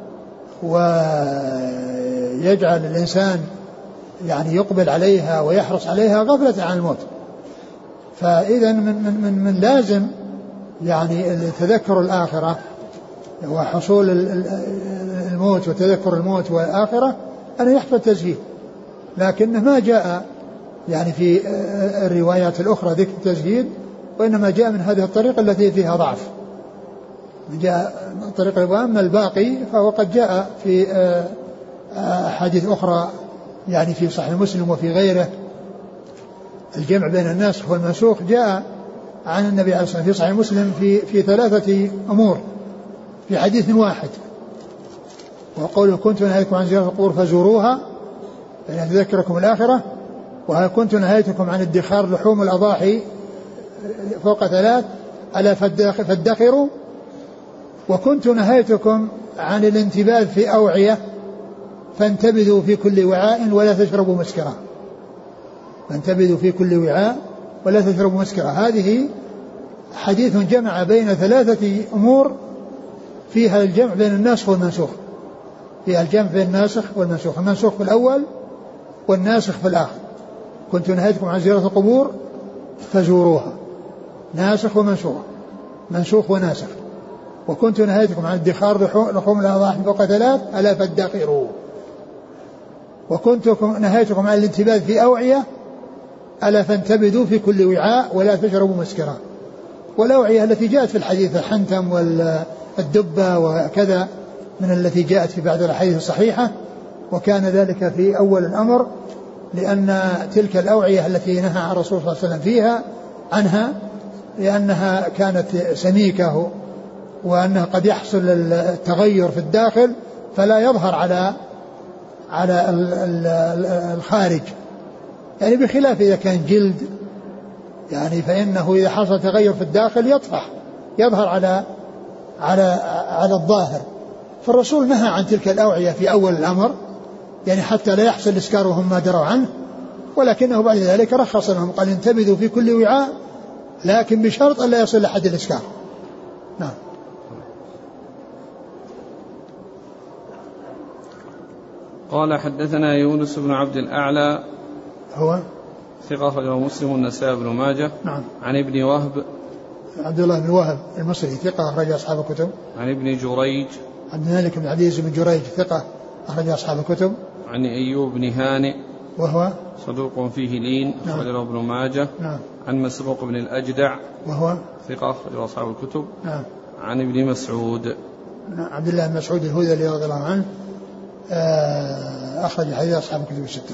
ويجعل الإنسان يعني يقبل عليها ويحرص عليها غفلة عن الموت. فإذا من, من, من, من لازم يعني تذكر الآخرة وحصول الموت وتذكر الموت والآخرة أن يحصل تزهيد، لكنه ما جاء يعني في الروايات الأخرى ذكر التزهيد، وإنما جاء من هذه الطريقة التي فيها ضعف، جاء طريق الإمام الباقي فهو قد جاء في أحاديث أخرى يعني في صحيح مسلم وفي غيره الجمع بين الناسخ والمنسوخ جاء عن النبي عليه الصلاة والسلام في صحيح مسلم في, في ثلاثة أمور في حديث واحد. وقوله كنت نهيتكم عن زيارة القبور فزوروها يعني تذكركم الآخرة. وها كنت نهيتكم عن ادخار لحوم الأضاحي فوق ثلاث ألا فادخروا. وكنت نهيتكم عن الانتباذ في أوعية فانتبذوا في كل وعاء ولا تشربوا مسكرا. فانتبذوا في كل وعاء ولا تشربوا مسكرا. هذه حديث جمع بين ثلاثة أمور فيها الجمع بين الناسخ والمنسوخ. فيها الجمع بين الناسخ والمنسوخ. المنسوخ في الأول والناسخ في الآخر. كنت نهيتكم عن زيارة القبور فزوروها ناسخ ومنسوخ منسوخ وناسخ. وكنت نهيتكم عن ادخار لحوم الأضاحي فوق ثلاث ألا فادخروا. وكنت نهيتكم عن الانتباذ في أوعية ألا فانتبذوا في كل وعاء ولا تشربوا مسكرا. والأوعية التي جاءت في الحديث الحنتم والدبة وكذا من التي جاءت في بعض الأحاديث الصحيحة. وكان ذلك في أول الأمر لأن تلك الأوعية التي نهى عن الرسول صلى الله عليه وسلم فيها عنها لأنها كانت سميكة وأنها قد يحصل التغير في الداخل فلا يظهر على على الخارج يعني بخلاف إذا كان جلد يعني فإنه إذا حصل تغير في الداخل يطفح يظهر على على على الظاهر. فالرسول نهى عن تلك الأوعية في أول الأمر يعني حتى لا يحصل الإسكار وهم ما دروا عنه. ولكنه بعد ذلك رخص لهم قال انتبذوا في كل وعاء لكن بشرط أن لا يصل لحد الإسكار. نعم. قال حدثنا يونس بن عبد الأعلى هو ثقة أخرجه مسلم والنسائي بن ماجه. نعم. عن ابن وهب عبد الله بن وهب المصري ثقة أخرج أصحاب الكتب. عن ابن جريج عبد الملك بن عزيز بن جريج ثقة أخرج أصحاب الكتب. عن أيوب بن هانئ وهو صدوق فيه لين أخرجه ابن ماجه. نعم. عن مسروق بن الأجدع وهو ثقة أخرجه أصحاب الكتب. نعم. عن ابن مسعود نعم. عبد الله بن مسعود الهذلي رضي الله عنه أخرج حديث أصحاب الكتب الستة.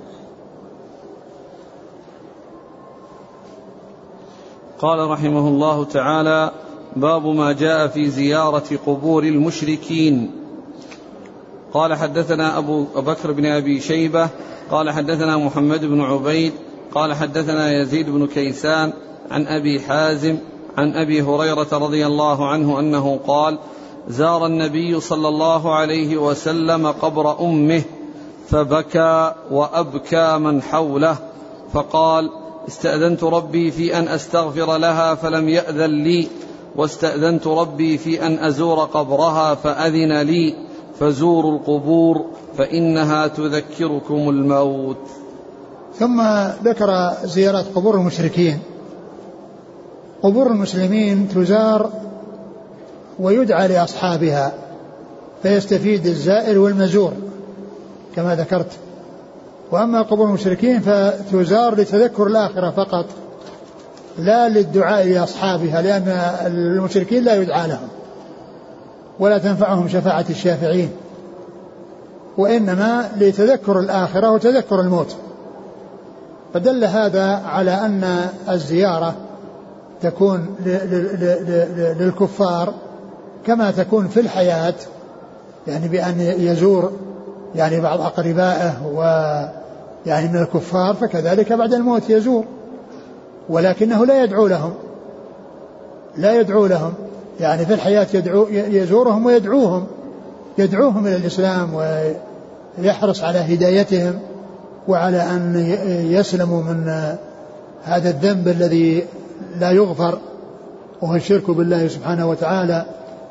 قال رحمه الله تعالى باب ما جاء في زيارة قبور المشركين. قال حدثنا أبو بكر بن أبي شيبة قال حدثنا محمد بن عبيد قال حدثنا يزيد بن كيسان عن أبي حازم عن أبي هريرة رضي الله عنه أنه قال زار النبي صلى الله عليه وسلم قبر أمه فبكى وأبكى من حوله فقال استأذنت ربي في أن أستغفر لها فلم يأذن لي واستأذنت ربي في أن أزور قبرها فأذن لي فزوروا القبور فإنها تذكركم الموت. ثم ذكر زيارة قبور المشركين. قبور المسلمين تزار ويدعى لأصحابها فيستفيد الزائر والمزور كما ذكرت. وأما قبور المشركين فتزار لتذكر الآخرة فقط لا للدعاء لأصحابها لأن المشركين لا يدعى لهم ولا تنفعهم شفاعة الشافعين وإنما لتذكر الآخرة وتذكر الموت. فدل هذا على أن الزيارة تكون للكفار كما تكون في الحياة يعني بأن يزور يعني بعض أقربائه ويعني من الكفار فكذلك بعد الموت يزور ولكنه لا يدعو لهم لا يدعو لهم يعني في الحياة يدعو يزورهم ويدعوهم يدعوهم إلى الإسلام ويحرص على هدايتهم وعلى أن يسلموا من هذا الذنب الذي لا يغفر وهو الشرك بالله سبحانه وتعالى.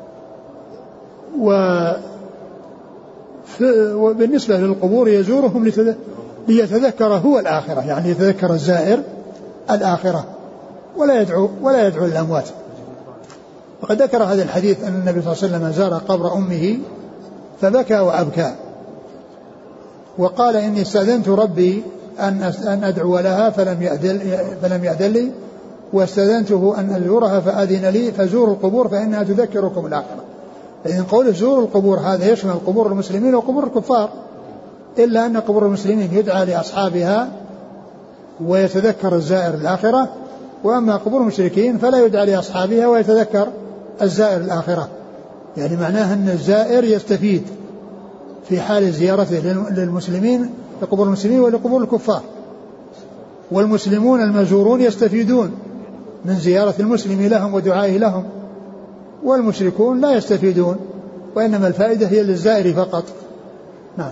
وبالنسبة للقبور يزورهم ليتذكر هو الآخرة يعني يتذكر الزائر الآخرة ولا يدعو ولا يدعو الأموات. وقد ذكر هذا الحديث أن النبي صلى الله عليه وسلم زار قبر أمه فبكى وأبكى وقال إني استأذنت ربي أن أن أدعو لها فلم يأذن فلم يأذن لي واستأذنته أن أزورها فأذن لي فزوروا القبور فإنها تذكركم الآخرة. لأن قوله زوروا القبور هذا يشمل قبور المسلمين وقبور الكفار إلا أن قبور المسلمين يدعى لأصحابها ويتذكر الزائر الآخرة، وأما قبور المشركين فلا يدعى لأصحابها ويتذكر الزائر الآخرة. يعني معناها أن الزائر يستفيد في حال زيارته للمسلمين لقبور المسلمين ولقبور الكفار، والمسلمون المزورون يستفيدون من زيارة المسلم لهم ودعائه لهم، والمشركون لا يستفيدون، وإنما الفائدة هي للزائر فقط. نعم.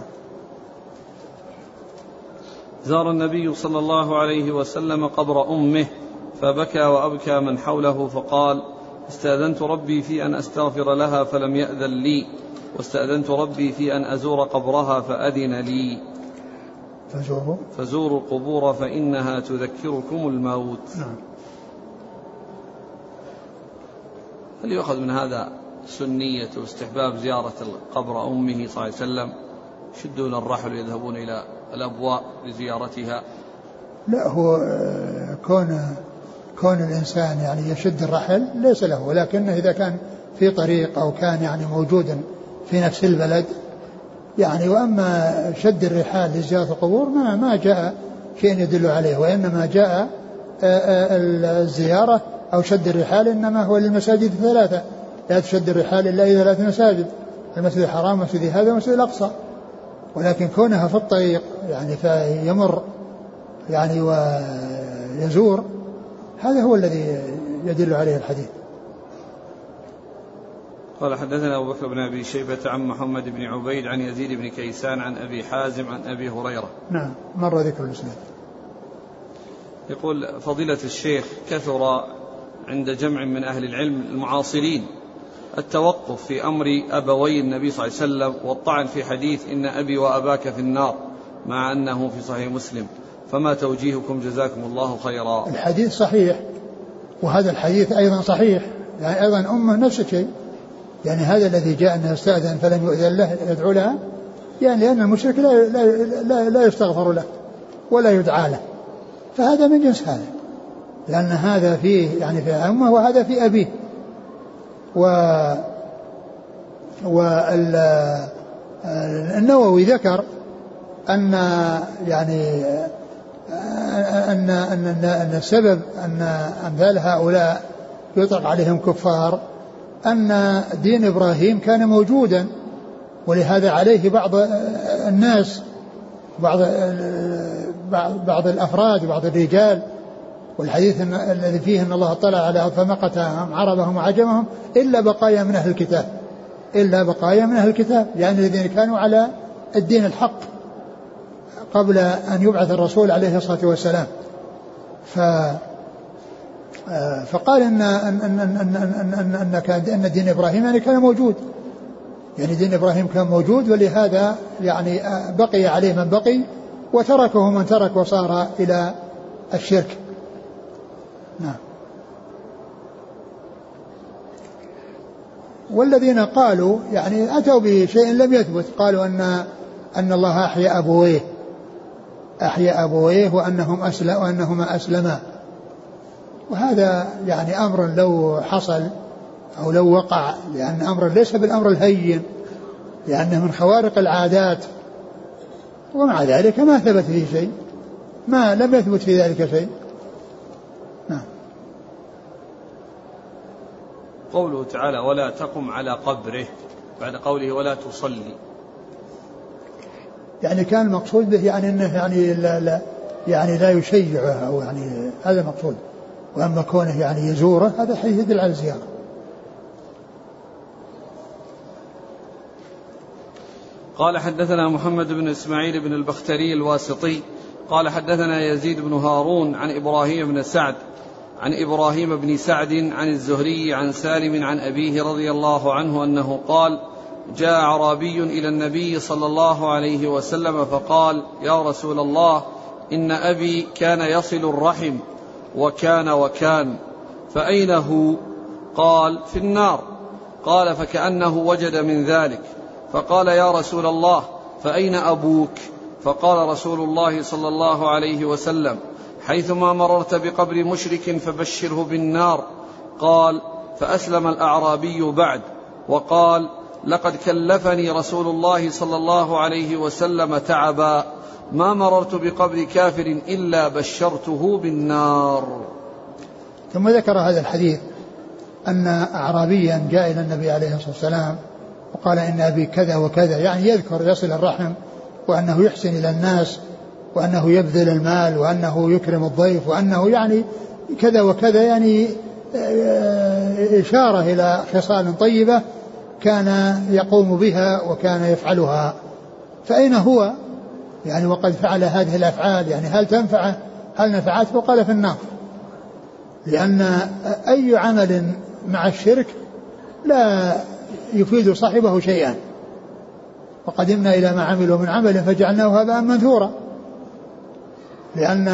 زار النبي صلى الله عليه وسلم قبر أمه فبكى وأبكى من حوله فقال: استأذنت ربي في أن أستغفر لها فلم يأذن لي، واستأذنت ربي في أن أزور قبرها فأذن لي. فزوروا فزوروا القبور فإنها تذكركم الموت. نعم. هل يؤخذ من هذا سنية واستحباب زيارة قبر أمه صلى الله عليه وسلم؟ يشدون الرحل ويذهبون إلى الأبواء لزيارتها؟ لا، هو كون كون الإنسان يعني يشد الرحل ليس له، ولكنه إذا كان في طريق أو كان يعني موجودا في نفس البلد يعني. وأما شد الرحال لزيارة القبور ما ما جاء شيء يدل عليه، وإنما جاء الزيارة أو شد الرحال إنما هو للمساجد الثلاثة، لا تشد الرحال إلا إلى ثلاث مساجد: المسجد الحرام والمسجد هذا والمسجد الأقصى. ولكن كونها في الطريق يعني فيمر يعني ويزور، هذا هو الذي يدل عليه الحديث. قال: حدثنا أبو بكر بن أبي شيبة عن محمد بن عبيد عن يزيد بن كيسان عن أبي حازم عن أبي هريرة. نعم، مر ذكر الإسناد. يقول: فضيلة الشيخ، كثر عند جمع من أهل العلم المعاصرين التوقف في أمر أبوي النبي صلى الله عليه وسلم والطعن في حديث إن أبي وأباك في النار، مع أنه في صحيح مسلم، فما توجيهكم جزاكم الله خيرا؟ الحديث صحيح، وهذا الحديث أيضا صحيح، يعني أيضا أمه نفس الشيء. يعني هذا الذي جاء أنه استأذن فلم يؤذن له يدعو لها، يعني لأن المشرك لا, لا, لا, لا يستغفر له ولا يدعى له، فهذا من جنس هذا، لأن هذا فيه يعني في أمه وهذا في أبيه. و والنووي ذكر أن يعني أن أن أن السبب أن أمثال هؤلاء يطلق عليهم كفار أن دين إبراهيم كان موجودا، ولهذا عليه بعض الناس بعض بعض الأفراد وبعض الرجال. والحديث الذي فيه أن الله اطلع على فمقتهم عربهم وعجمهم إلا بقايا من أهل الكتاب، إلا بقايا من أهل الكتاب، يعني الذين كانوا على الدين الحق قبل أن يبعث الرسول عليه الصلاة والسلام. ف فقال إن أن أن أن أن أن كان أن دين إبراهيم يعني كان موجود، يعني دين إبراهيم كان موجود، ولهذا يعني بقي عليه من بقي وتركه من ترك وصار إلى الشرك. نعم. والذين قالوا يعني أتوا بشيء لم يثبت، قالوا أن أن الله أحيا أبويه أحيا أبويه وأنهم أسلم وأنهما أسلما، وهذا يعني أمر لو حصل أو لو وقع، لأن أمر ليس بالأمر الهين، لأنه من خوارق العادات، ومع ذلك ما ثبت فيه شيء، ما لم يثبت في ذلك شيء. نعم. قوله تعالى: ولا تقم على قبره، بعد قوله ولا تصلي، يعني كان المقصود به يعني انه يعني لا, لا يعني لا يشيعه، او يعني هذا المقصود. واما كونه يعني يزوره هذا حيث يدل على الزيارة. قال: حدثنا محمد بن إسماعيل بن البختري الواسطي قال: حدثنا يزيد بن هارون عن إبراهيم بن سعد عن إبراهيم بن سعد عن الزهري عن سالم عن أبيه رضي الله عنه أنه قال: جاء أعرابي إلى النبي صلى الله عليه وسلم فقال: يا رسول الله، إن أبي كان يصل الرحم وكان وكان، فأين هو؟ قال: في النار. قال: فكأنه وجد من ذلك، فقال: يا رسول الله، فأين أبوك؟ فقال رسول الله صلى الله عليه وسلم: حيثما مررت بقبر مشرك فبشره بالنار. قال: فأسلم الأعرابي بعد، وقال: لقد كلفني رسول الله صلى الله عليه وسلم تعبا ما مررت بقبر كافر إلا بشرته بالنار. ثم ذكر هذا الحديث أن أعرابيا جاء إلى النبي عليه الصلاة والسلام وقال إن أبي كذا وكذا، يعني يذكر يصل الرحم وأنه يحسن إلى الناس وأنه يبذل المال وأنه يكرم الضيف وأنه يعني كذا وكذا، يعني إشارة إلى خصال طيبة كان يقوم بها وكان يفعلها. فأين هو يعني وقد فعل هذه الأفعال؟ يعني هل تنفعه؟ هل نفعته؟ قال في النار، لأن أي عمل مع الشرك لا يفيد صاحبه شيئا. وقدمنا إلى ما عملوا من عمل فجعلناه هباء منثورا، لأن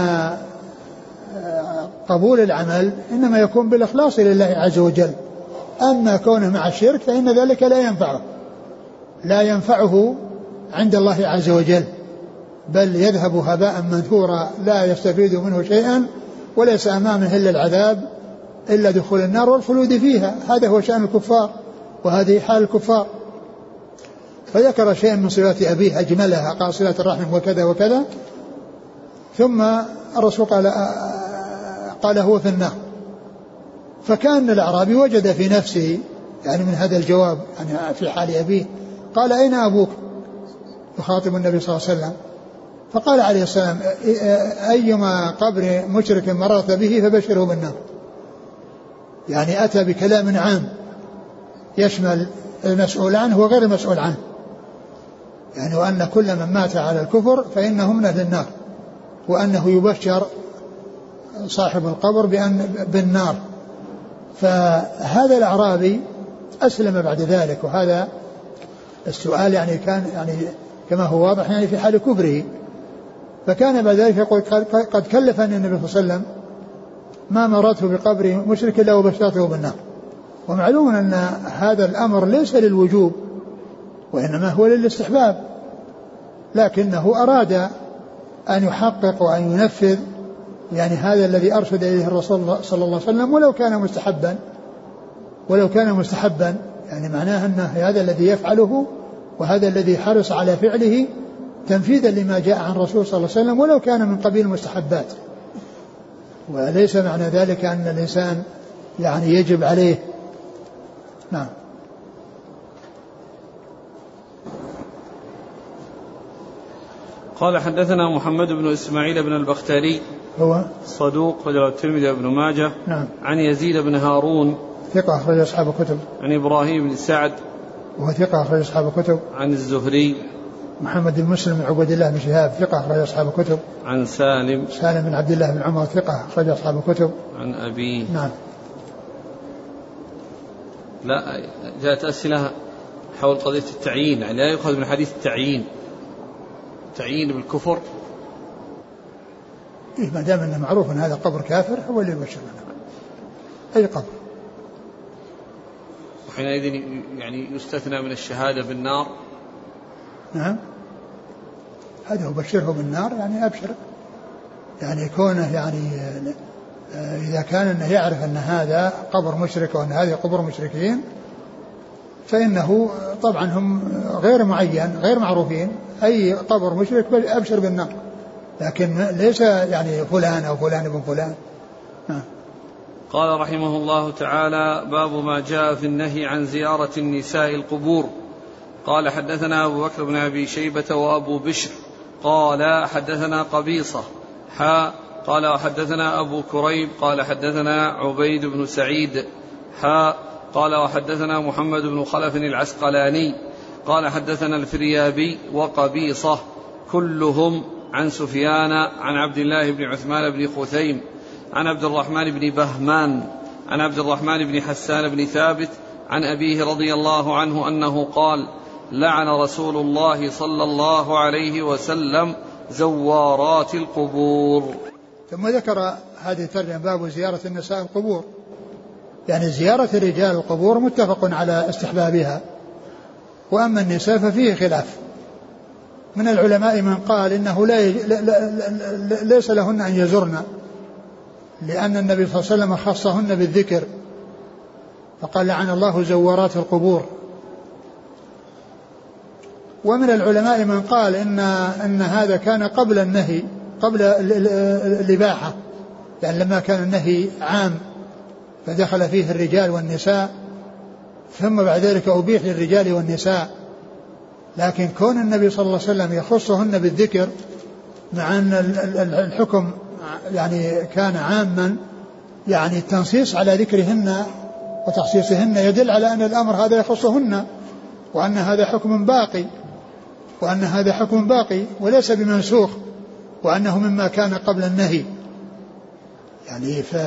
قبول العمل إنما يكون بالإخلاص لله عز وجل، أما كونه مع الشرك فإن ذلك لا ينفعه لا ينفعه عند الله عز وجل، بل يذهب هباء منثورا لا يستفيد منه شيئا وليس أمامه إلا العذاب إلا دخول النار والخلود فيها. هذا هو شأن الكفار وهذه حال الكفار. فذكر شيئا من صفات أبيه أجملها، قال صلة الرحم وكذا وكذا، ثم الرسول قال قال هو في النار. فكان الأعرابي وجد في نفسه يعني من هذا الجواب يعني في حال أبيه، قال أين أبوك؟ يخاطب النبي صلى الله عليه وسلم، فقال عليه السلام أيما قبر مشرك مررت به فبشره بالنار. يعني أتى بكلام عام يشمل المسؤول عنه وغير المسؤول عنه، يعني وأن كل من مات على الكفر فإنه من أهل النار، وأنه يبشر صاحب القبر بأن بالنار. فهذا الأعرابي أسلم بعد ذلك، وهذا السؤال يعني كان يعني كما هو واضح يعني في حال كفره. فكان بعد ذلك يقول قد كلفني النبي صلى الله عليه وسلم ما مررت بقبر مشرك إلا وبشرته بالنار. ومعلوم أن هذا الأمر ليس للوجوب وإنما هو للاستحباب، لكنه أراد أن يحقق وأن ينفذ يعني هذا الذي أرشد إليه الرسول صلى الله عليه وسلم، ولو كان مستحبا ولو كان مستحبا يعني معناه أن هذا الذي يفعله وهذا الذي حرص على فعله تنفيذا لما جاء عن الرسول صلى الله عليه وسلم ولو كان من قبيل المستحبات. وليس معنى ذلك أن الإنسان يعني يجب عليه. نعم. قال حدثنا محمد بن إسماعيل بن البختري هو صدوق رجل الترمذي بن ماجه. نعم. عن يزيد بن هارون ثقة أخرج أصحاب الكتب. عن إبراهيم بن سعد وهو ثقة أخرج أصحاب الكتب. عن الزهري محمد بن مسلم بن عبد الله بن شهاب ثقة أخرج أصحاب الكتب. عن سالم سالم بن عبد الله بن عمر ثقة أخرج أصحاب الكتب. عن أبيه. نعم. لا جاءت أسئلة حول قضية التعيين، يعني لا يؤخذ من حديث التعيين تعيين بالكفر. إيه ما دام أنه معروف أن هذا قبر كافر هو اللي يبشر منه أي قبر. وحينئذ يعني يستثنى من الشهادة بالنار. نعم هذا هو بشره بالنار يعني أبشر، يعني كونه يعني إذا كان أنه يعرف أن هذا قبر مشرك وأن هذه قبر مشركين فإنه طبعا هم غير معين غير معروفين، أي قبر مشرك أبشر بالنار، لكن ليس يعني فلان أو فلان ابن فلان. نعم. قال رحمه الله تعالى باب ما جاء في النهي عن زيارة النساء القبور. قال حدثنا أبو بكر بن أبي شيبة وأبو بشر قال حدثنا قبيصة حا قال وحدثنا أبو كريب قال حدثنا عبيد بن سعيد حا قال وحدثنا محمد بن خلف العسقلاني قال حدثنا الفريابي وقبيصة كلهم عن سفيان عن عبد الله بن عثمان بن خثيم عن عبد الرحمن بن بهمان عن عبد الرحمن بن حسان بن ثابت عن أبيه رضي الله عنه أنه قال لعن رسول الله صلى الله عليه وسلم زوارات القبور. ثم ذكر هذه الترجمة باب زيارة النساء القبور، يعني زيارة الرجال القبور متفق على استحبابها، وأما النساء ففيه خلاف من العلماء من قال إنه لا يج... لا لا ليس لهن أن يزرن، لأن النبي صلى الله عليه وسلم خصهن بالذكر فقال لعن الله زوارات القبور، ومن العلماء من قال إن, إن هذا كان قبل النهي، قبل الإباحة، يعني لما كان النهي عام فدخل فيه الرجال والنساء، ثم بعد ذلك أبيح للرجال والنساء. لكن كون النبي صلى الله عليه وسلم يخصهن بالذكر مع أن الحكم يعني كان عاما، يعني التنصيص على ذكرهن وتخصيصهن يدل على أن الأمر هذا يخصهن، وأن هذا حكم باقي، وأن هذا حكم باقي وليس بمنسوخ، وأنه مما كان قبل النهي. يعني ف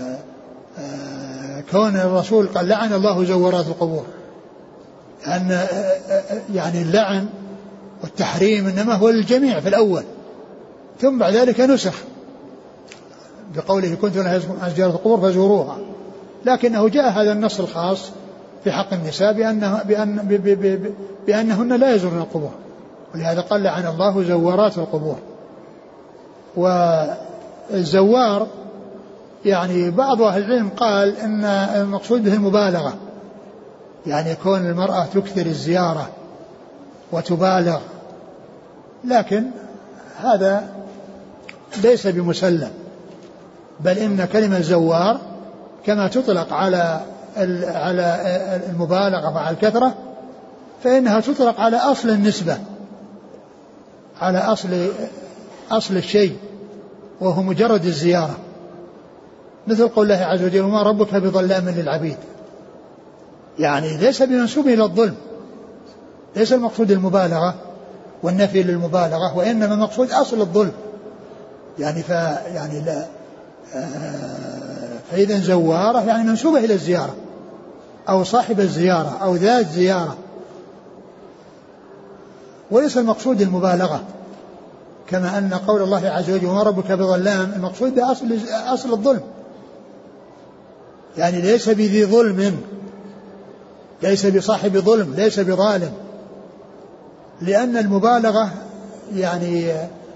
كون الرسول قال لعن الله زوارات القبور، أن يعني اللعن والتحريم إنما هو للجميع في الأول، ثم بعد ذلك نسخ بقوله كنت نهيتكم عن زيارة القبور فزوروها، لكنه جاء هذا النص الخاص في حق النساء بأنه بأن بأنهن لا يزورن القبور، ولهذا قال لعن الله زوارات القبور. والزوار يعني بعض أهل العلم قال إن المقصود به المبالغة، يعني كون المرأة تكثر الزيارة وتبالغ، لكن هذا ليس بمسلم، بل إن كلمة زوار كما تطلق على على المبالغة وعلى الكثرة، فإنها تطلق على أصل النسبة، على أصل أصل الشيء، وهو مجرد الزيارة، مثل قول الله عز وجل وما ربك بظلام للعبيد، يعني ليس بمنسوب إلى الظلم، ليس المقصود المبالغة والنفي للمبالغة، وإنما المقصود أصل الظلم. يعني ف يعني لا فإذا زوارة يعني منسوبة إلى الزيارة أو صاحب الزيارة أو ذات زيارة، وليس المقصود المبالغة، كما أن قول الله عز وجل وما ربك بظلام المقصود بأصل أصل الظلم، يعني ليس بذي ظلم، ليس بصاحب ظلم، ليس بظالم، لأن المبالغة يعني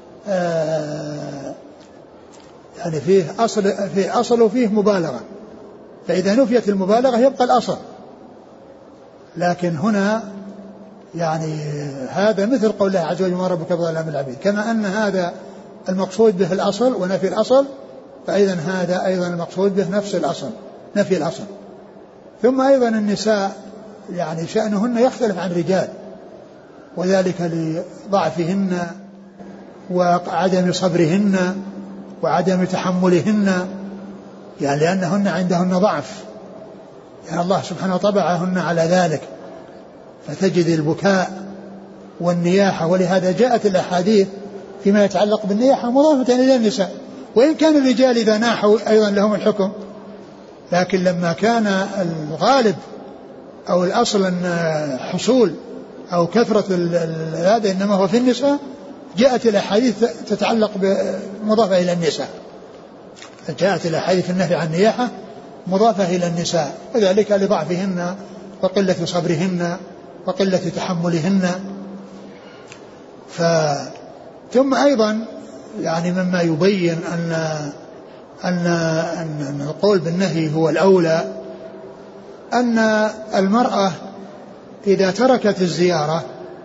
آه يعني فيه أصل فيه أصل وفيه مبالغة، فإذا نفيت المبالغة يبقى الأصل. لكن هنا يعني هذا مثل قول الله عز وجل ما ربك بظلام للعبيد، كما أن هذا المقصود به الأصل ونفي الأصل، فإذا هذا أيضا المقصود به نفس الأصل، نفي الأصل. ثم أيضا النساء يعني شأنهن يختلف عن الرجال، وذلك لضعفهن وعدم صبرهن وعدم تحملهن، يعني لأنهن عندهن ضعف، يعني الله سبحانه طبعهن على ذلك، فتجد البكاء والنياحة. ولهذا جاءت الأحاديث فيما يتعلق بالنياحة مضافة إلى النساء، وإن كان الرجال إذا ناحوا أيضا لهم الحكم، لكن لما كان الغالب أو الأصل أن حصول أو كثرة هذا إنما هو في النساء، جاءت الأحاديث تتعلق بمضافة إلى النساء، جاءت الأحاديث النهي عن النياحة مضافة إلى النساء، وذلك لضعفهن وقلة صبرهن وقلة تحملهن. ف ثم أيضا يعني مما يبين أن أن أن القول بالنهي هو الأولى، أن المرأة إذا تركت الزيارة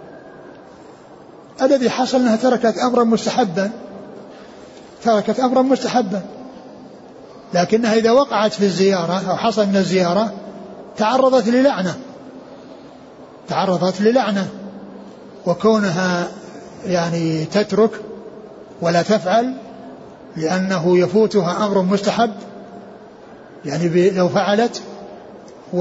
الذي حصل أنها تركت أمرا مستحبا، تركت أمرا مستحبا، لكنها إذا وقعت في الزيارة أو حصل من الزيارة تعرضت للعنة، تعرضت للعنة، وكونها يعني تترك ولا تفعل لأنه يفوتها أمر مستحب، يعني لو فعلت و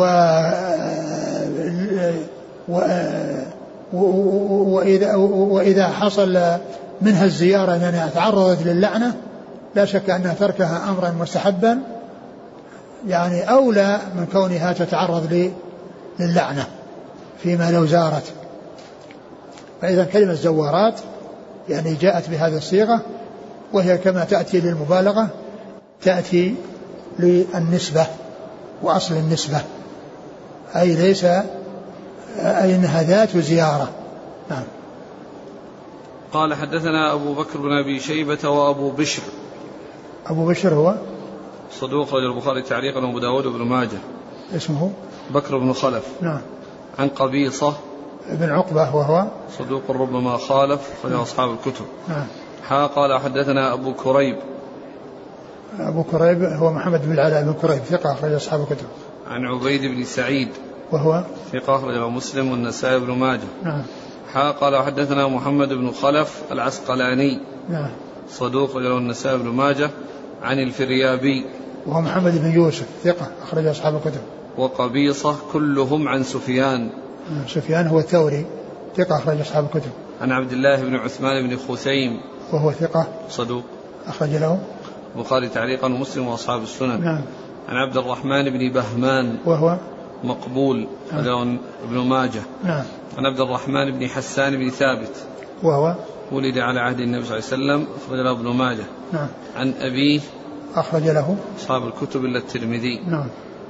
وإذا, وإذا حصل منها الزيارة أنها تعرضت للعنة، لا شك أنها تركها أمرا مستحبا يعني أولى من كونها تتعرض للعنة فيما لو زارت. فإذا كلمة زوارات يعني جاءت بهذه الصيغة، وهي كما تأتي للمبالغة تأتي للنسبة وأصل النسبة، أي ليس أي أنها ذات زيارة. نعم. قال حدثنا أبو بكر بن أبي شيبة وأبو بشر. أبو بشر هو صدوق رجل البخاري تعليقا وأبو داود وابن ماجه. اسمه بكر بن خلف. نعم. عن قبيصة بن عقبة وهو صدوق ربما خالف أخرجه أصحاب الكتب. نعم. حا قال حدثنا أبو كريب. أبو كريب هو محمد بن العلاء بن كريب ثقة أخرج أصحاب الكتب. عن عبيد بن سعيد وهو ثقة أخرجه مسلم والنسائي بن ماجه. نعم. حا قال حدثنا محمد بن خلف العسقلاني. نعم. صدوق أخرجه النسائي بن ماجه. عن الفريابي وهو محمد بن يوسف ثقة أخرج أصحاب الكتب. وقبيصة كلهم عن سفيان. سفيان هو الثوري ثقة أخرج أصحاب الكتب. عن عبد الله بن عثمان بن خثيم وهو ثقة صدوق أخرج له البخاري تعليقا ومسلم وأصحاب السنن. نعم. عن عبد الرحمن بن بهمان وهو مقبول أخرجه ابن ماجه. نعم. عن عبد الرحمن بن حسان بن ثابت وهو ولد على عهد النبي صلى الله عليه وسلم أخرج له ابن ماجه. نعم. عن أبيه أخرج له أصحاب الكتب إلا الترمذي. نعم.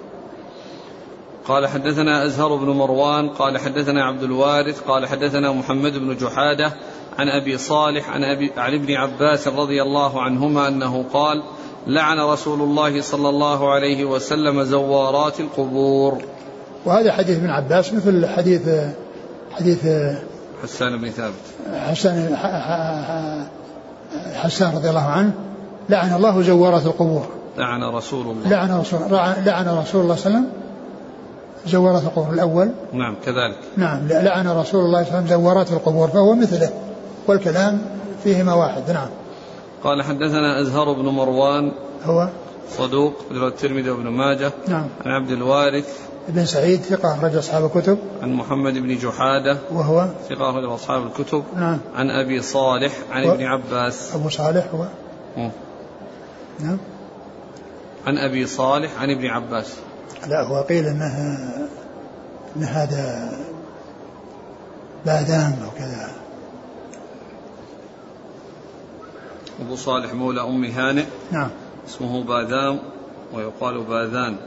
قال حدثنا أزهر بن مروان قال حدثنا عبد الوارث قال حدثنا محمد بن جحادة عن أبي صالح عن, أبي عن ابن عباس رضي الله عنهما أنه قال لعن رسول الله صلى الله عليه وسلم زوارات القبور. وهذا حديث ابن عباس مثل حديث حديث حسان بن ثابت حسان حسان رضي الله عنه لعن الله زوارات القبور. لعن رسول الله لعن رسول لعن رسول الله صلى الله عليه وسلم زوارات القبور الأول. نعم كذلك. نعم لعن رسول الله صلى الله عليه وسلم زوارات القبور فهو مثله والكلام فيهما واحد. نعم. قال حدثنا أزهر بن مروان هو صدوق رواه الترمذي وابن ماجه. نعم. عن عبد الوارث ابن سعيد ثقة أخرج أصحاب الكتب. عن محمد بن جحادة وهو ثقة أخرج أصحاب الكتب. نعم. عن أبي صالح عن و... ابن عباس. أبو صالح هو م. نعم. عن أبي صالح عن ابن عباس. لا هو قيل إنه إن هذا باذان أو كذا. أبو صالح مولى أم هانئ. نعم. اسمه باذام ويقال باذان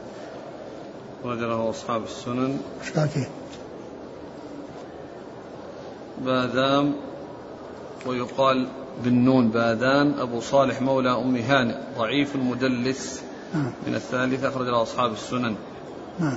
رجله أصحاب السنن. ايش قال فيه؟ باذام ويقال بالنون باذان. أبو صالح مولى أم هانئ ضعيف المدلس. نعم. من الثالثة أخرج له أصحاب السنن. نعم.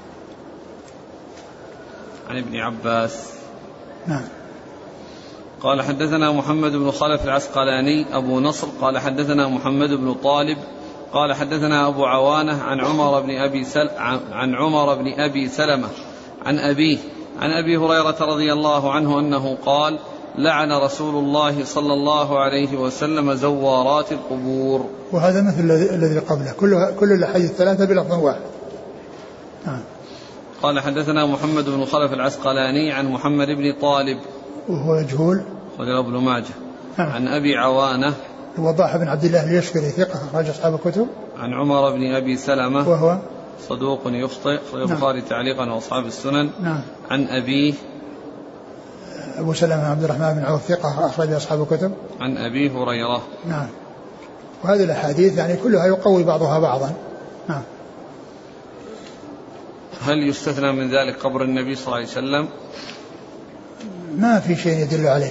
عن ابن عباس. نعم. قال حدثنا محمد بن خلف العسقلاني أبو نصر قال حدثنا محمد بن طالب قال حدثنا أبو عوانة عن عمر بن أبي سل عن عمر بن أبي سلمة عن أبيه عن أبي هريرة رضي الله عنه أنه قال لعن رسول الله صلى الله عليه وسلم زوارات القبور. وهذا مثل الذي قبله كل كل الأحاديث الثلاثة بلفظ واحد. نعم. قال حدثنا محمد بن خلف العسقلاني عن محمد بن طالب وهو مجهول وله ابن ماجه. نعم. عن أبي عوانة الوضاح بن عبد الله اليشكري ثقة أخرج أصحاب الكتب. عن عمر بن أبي سلمة وهو صدوق يخطئ البخاري نعم. تعليقا وأصحاب السنن. نعم. عن أبيه أبو سلمة عبد الرحمن بن عوف ثقة أخرج أصحاب الكتب. عن أبي هريرة. نعم. وهذه الأحاديث يعني كلها يقوي بعضها بعضا. نعم. هل يستثنى من ذلك قبر النبي صلى الله عليه وسلم؟ ما في شيء يدل عليه.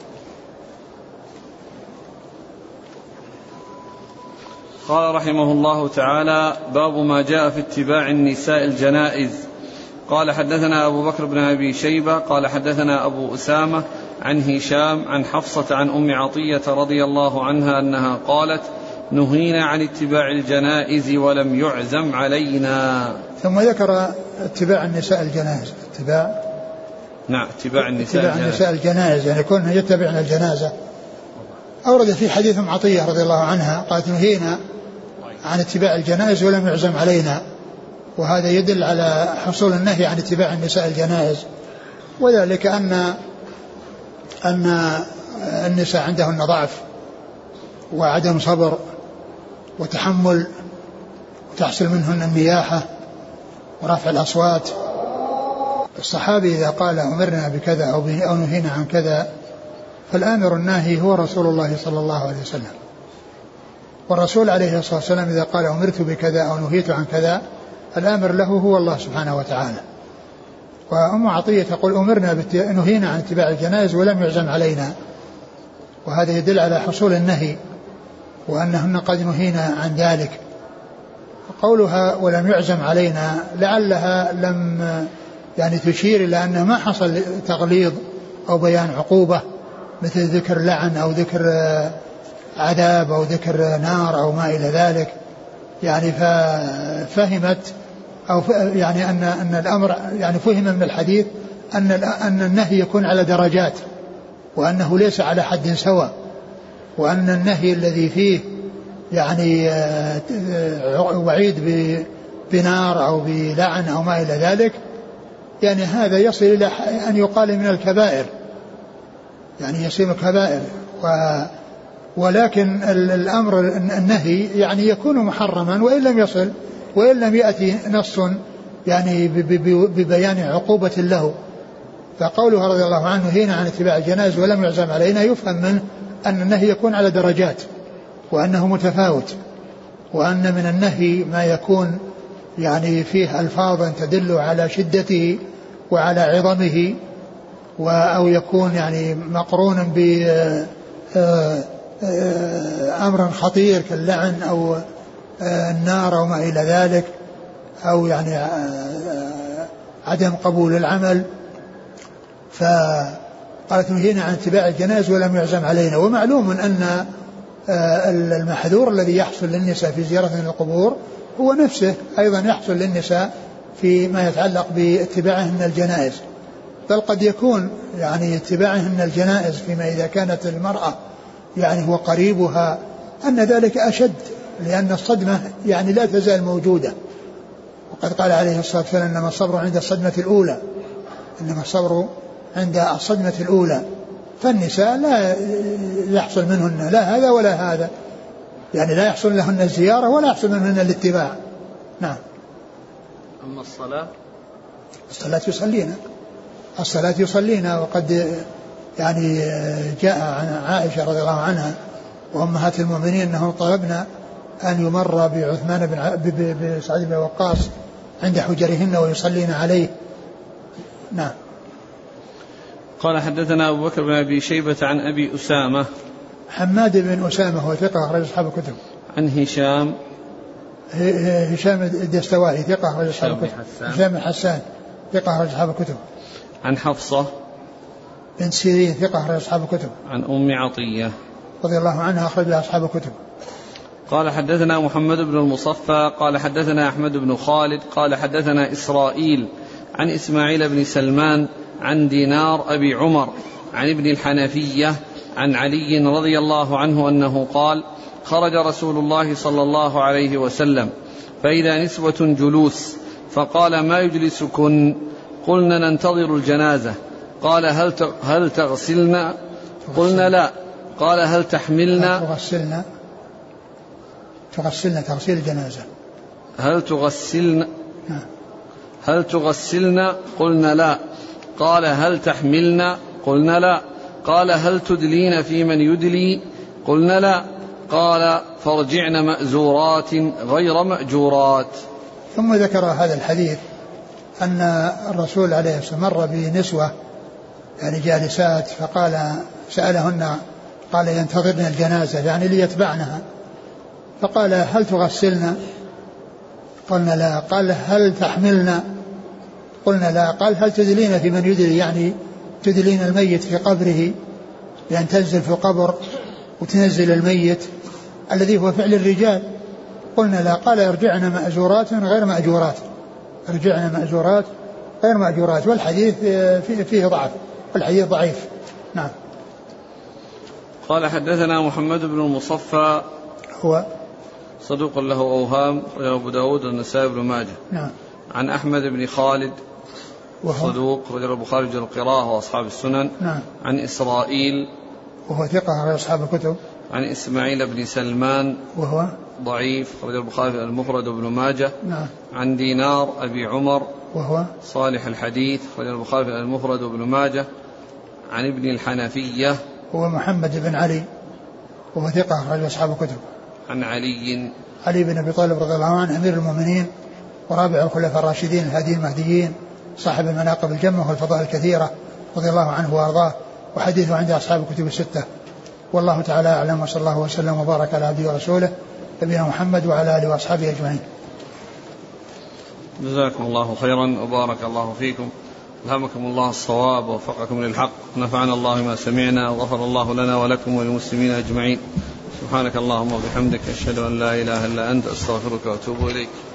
قال رحمه الله تعالى باب ما جاء في اتباع النساء الجنائز. قال حدثنا أبو بكر بن أبي شيبة قال حدثنا أبو أسامة عن هشام عن حفصة عن أم عطية رضي الله عنها أنها قالت نهينا عن اتباع الجنائز ولم يعزم علينا. ثم ذكر اتباع النساء الجنائز. اتباع نعم اتباع النساء اتباع النساء الجنائز يعني كونه يتبعن الجنازة. أورد في حديث أم عطية رضي الله عنها قالت نهينا عن اتباع الجنائز ولم يعزم علينا، وهذا يدل على حصول النهي عن اتباع النساء الجنائز، وذلك أن أن النساء عندهن ضعف وعدم صبر وتحمل وتحصل منهن النياحة ورفع الأصوات. الصحابي إذا قال أمرنا بكذا أو نهينا عن كذا فالآمر الناهي هو رسول الله صلى الله عليه وسلم، والرسول عليه الصلاة والسلام إذا قال أمرت بكذا أو نهيت عن كذا الآمر له هو الله سبحانه وتعالى. وأم عطية تقول أمرنا نهينا عن اتباع الجنائز ولم يعزم علينا، وهذا يدل على حصول النهي وأنهن قد نهينا عن ذلك. قولها ولم يعزم علينا لعلها لم يعني تشير إلى أنه ما حصل تغليظ أو بيان عقوبة مثل ذكر لعن أو ذكر عذاب أو ذكر نار أو ما إلى ذلك. يعني ففهمت أو يعني أن أن الأمر يعني فهم من الحديث أن أن النهي يكون على درجات، وأنه ليس على حد سواء، وأن النهي الذي فيه يعني وعيد بنار أو بلعن أو ما إلى ذلك يعني هذا يصل إلى أن يقال من الكبائر، يعني يصير كبائر. و ولكن الأمر النهي يعني يكون محرما وإن لم يصل وإن لم يأتي نص يعني ببيان عقوبة له. فقوله رضي الله عنه هنا عن اتباع الجنائز ولم يعزم علينا يفهم منه أن النهي يكون على درجات وأنه متفاوت، وأن من النهي ما يكون يعني فيه ألفاظا تدل على شدته وعلى عظمه، أو يكون يعني مقرونا بأمر خطير كاللعن أو النار أو ما إلى ذلك، أو يعني عدم قبول العمل. فقالت نهينا عن اتباع الجنائز ولم يعزم علينا. ومعلوم أن المحذور الذي يحصل للنساء في زيارة القبور هو نفسه أيضا يحصل للنساء فيما يتعلق باتباعهن الجنائز، بل قد يكون يعني اتباعهن الجنائز فيما إذا كانت المرأة يعني هو قريبها أن ذلك أشد، لأن الصدمة يعني لا تزال موجودة. وقد قال عليه الصلاة والسلام إنما الصبر عند الصدمة الأولى، إنما الصبر عند الصدمة الأولى. فالنساء لا يحصل منهن لا هذا ولا هذا، يعني لا يحصل لهن الزيارة ولا يحصل منهن الاتباع. نعم. أما الصلاة الصلاة يصلينا الصلاة يصلينا وقد يعني جاء عن عائشة رضي الله عنها وأمهات المؤمنين أنهم طلبنا أن يمر بعثمان بن سعد بن وقاص عند حجرهن ويصلين عليه. نعم. قال حدثنا أبو بكر بن أبي شيبة عن أبي أسامة حماد بن أسامة هو ثقة أخرج أصحاب الكتب. عن هشام هشام الدستوائي ثقة أخرج أصحاب الكتب. هشام بن حسان ثقة أخرج أصحاب الكتب. عن حفصة بن سيرين ثقة أخرج أصحاب الكتب. عن أم عطية رضي الله عنها أخرج أصحاب الكتب. قال حدثنا محمد بن المصفى قال حدثنا أحمد بن خالد قال حدثنا إسرائيل عن إسماعيل بن سلمان عن دينار أبي عمر عن ابن الحنفية عن علي رضي الله عنه أنه قال خرج رسول الله صلى الله عليه وسلم فإذا نسوة جلوس فقال ما يجلسكن؟ قلنا ننتظر الجنازة. قال هل هل تغسلن؟ قلنا لا. قال هل تحملن؟ تغسلن تغسلن تغسيل الجنازة. هل تغسلن هل تغسلن؟ قلنا لا. قال هل تحملن؟ قلنا لا. قال هل تدلين في من يدلي؟ قلنا لا. قال فارجعن مأزورات غير مأجورات. ثم ذكر هذا الحديث أن الرسول عليه الصلاة والسلام مر بنسوة يعني جالسات فقال سألهن قال ينتظرن الجنازة يعني ليتبعنها، فقال هل تغسلن؟ قلنا لا. قال هل تحملن؟ قلنا لا. قال هل تدلين في من يدلي يعني تدلين الميت في قبره، يعني تنزل في القبر وتنزل الميت الذي هو فعل الرجال. قلنا لا. قال ارجعنا مأجورات غير مأجورات ارجعنا مأجورات غير مأجورات. والحديث فيه ضعف، والحديث ضعيف. نعم. قال حدثنا محمد بن المصفى هو صدوق له أوهام رواه أبو داود والنسائي بن ماجه. نعم. عن أحمد بن خالد وهو صدوق رجل البخاري وجل القراءة وأصحاب السنن. نعم. عن إسرائيل وهو ثقة على أصحاب الكتب. عن إسماعيل بن سلمان وهو ضعيف رجل البخاري المفرد وابن ماجه. نعم. عن دينار أبي عمر وهو صالح الحديث رجل البخاري المفرد وابن ماجه. عن ابن الحنفية هو محمد بن علي وهو ثقة رجل أصحاب الكتب. عن علي علي بن أبي طالب رضي الله عنه أمير المؤمنين ورابع الخلفاء الراشدين الهاديين المهديين صاحب المناقب الجمة والفضائل الكثيرة رضي الله عنه وأرضاه، وحديثه عند أصحاب الكتب الستة. والله تعالى أعلم، وصلى الله وسلم وبارك على عبده ورسوله نبينا محمد وعلى آله وأصحابه أجمعين. جزاكم الله خيرا وبارك الله فيكم. ألهمكم الله الصواب ووفقكم للحق، نفعنا الله ما سمعنا وغفر الله لنا ولكم وللمسلمين أجمعين. سبحانك اللهم وبحمدك أشهد أن لا إله إلا أنت أستغفرك وأتوب إليك.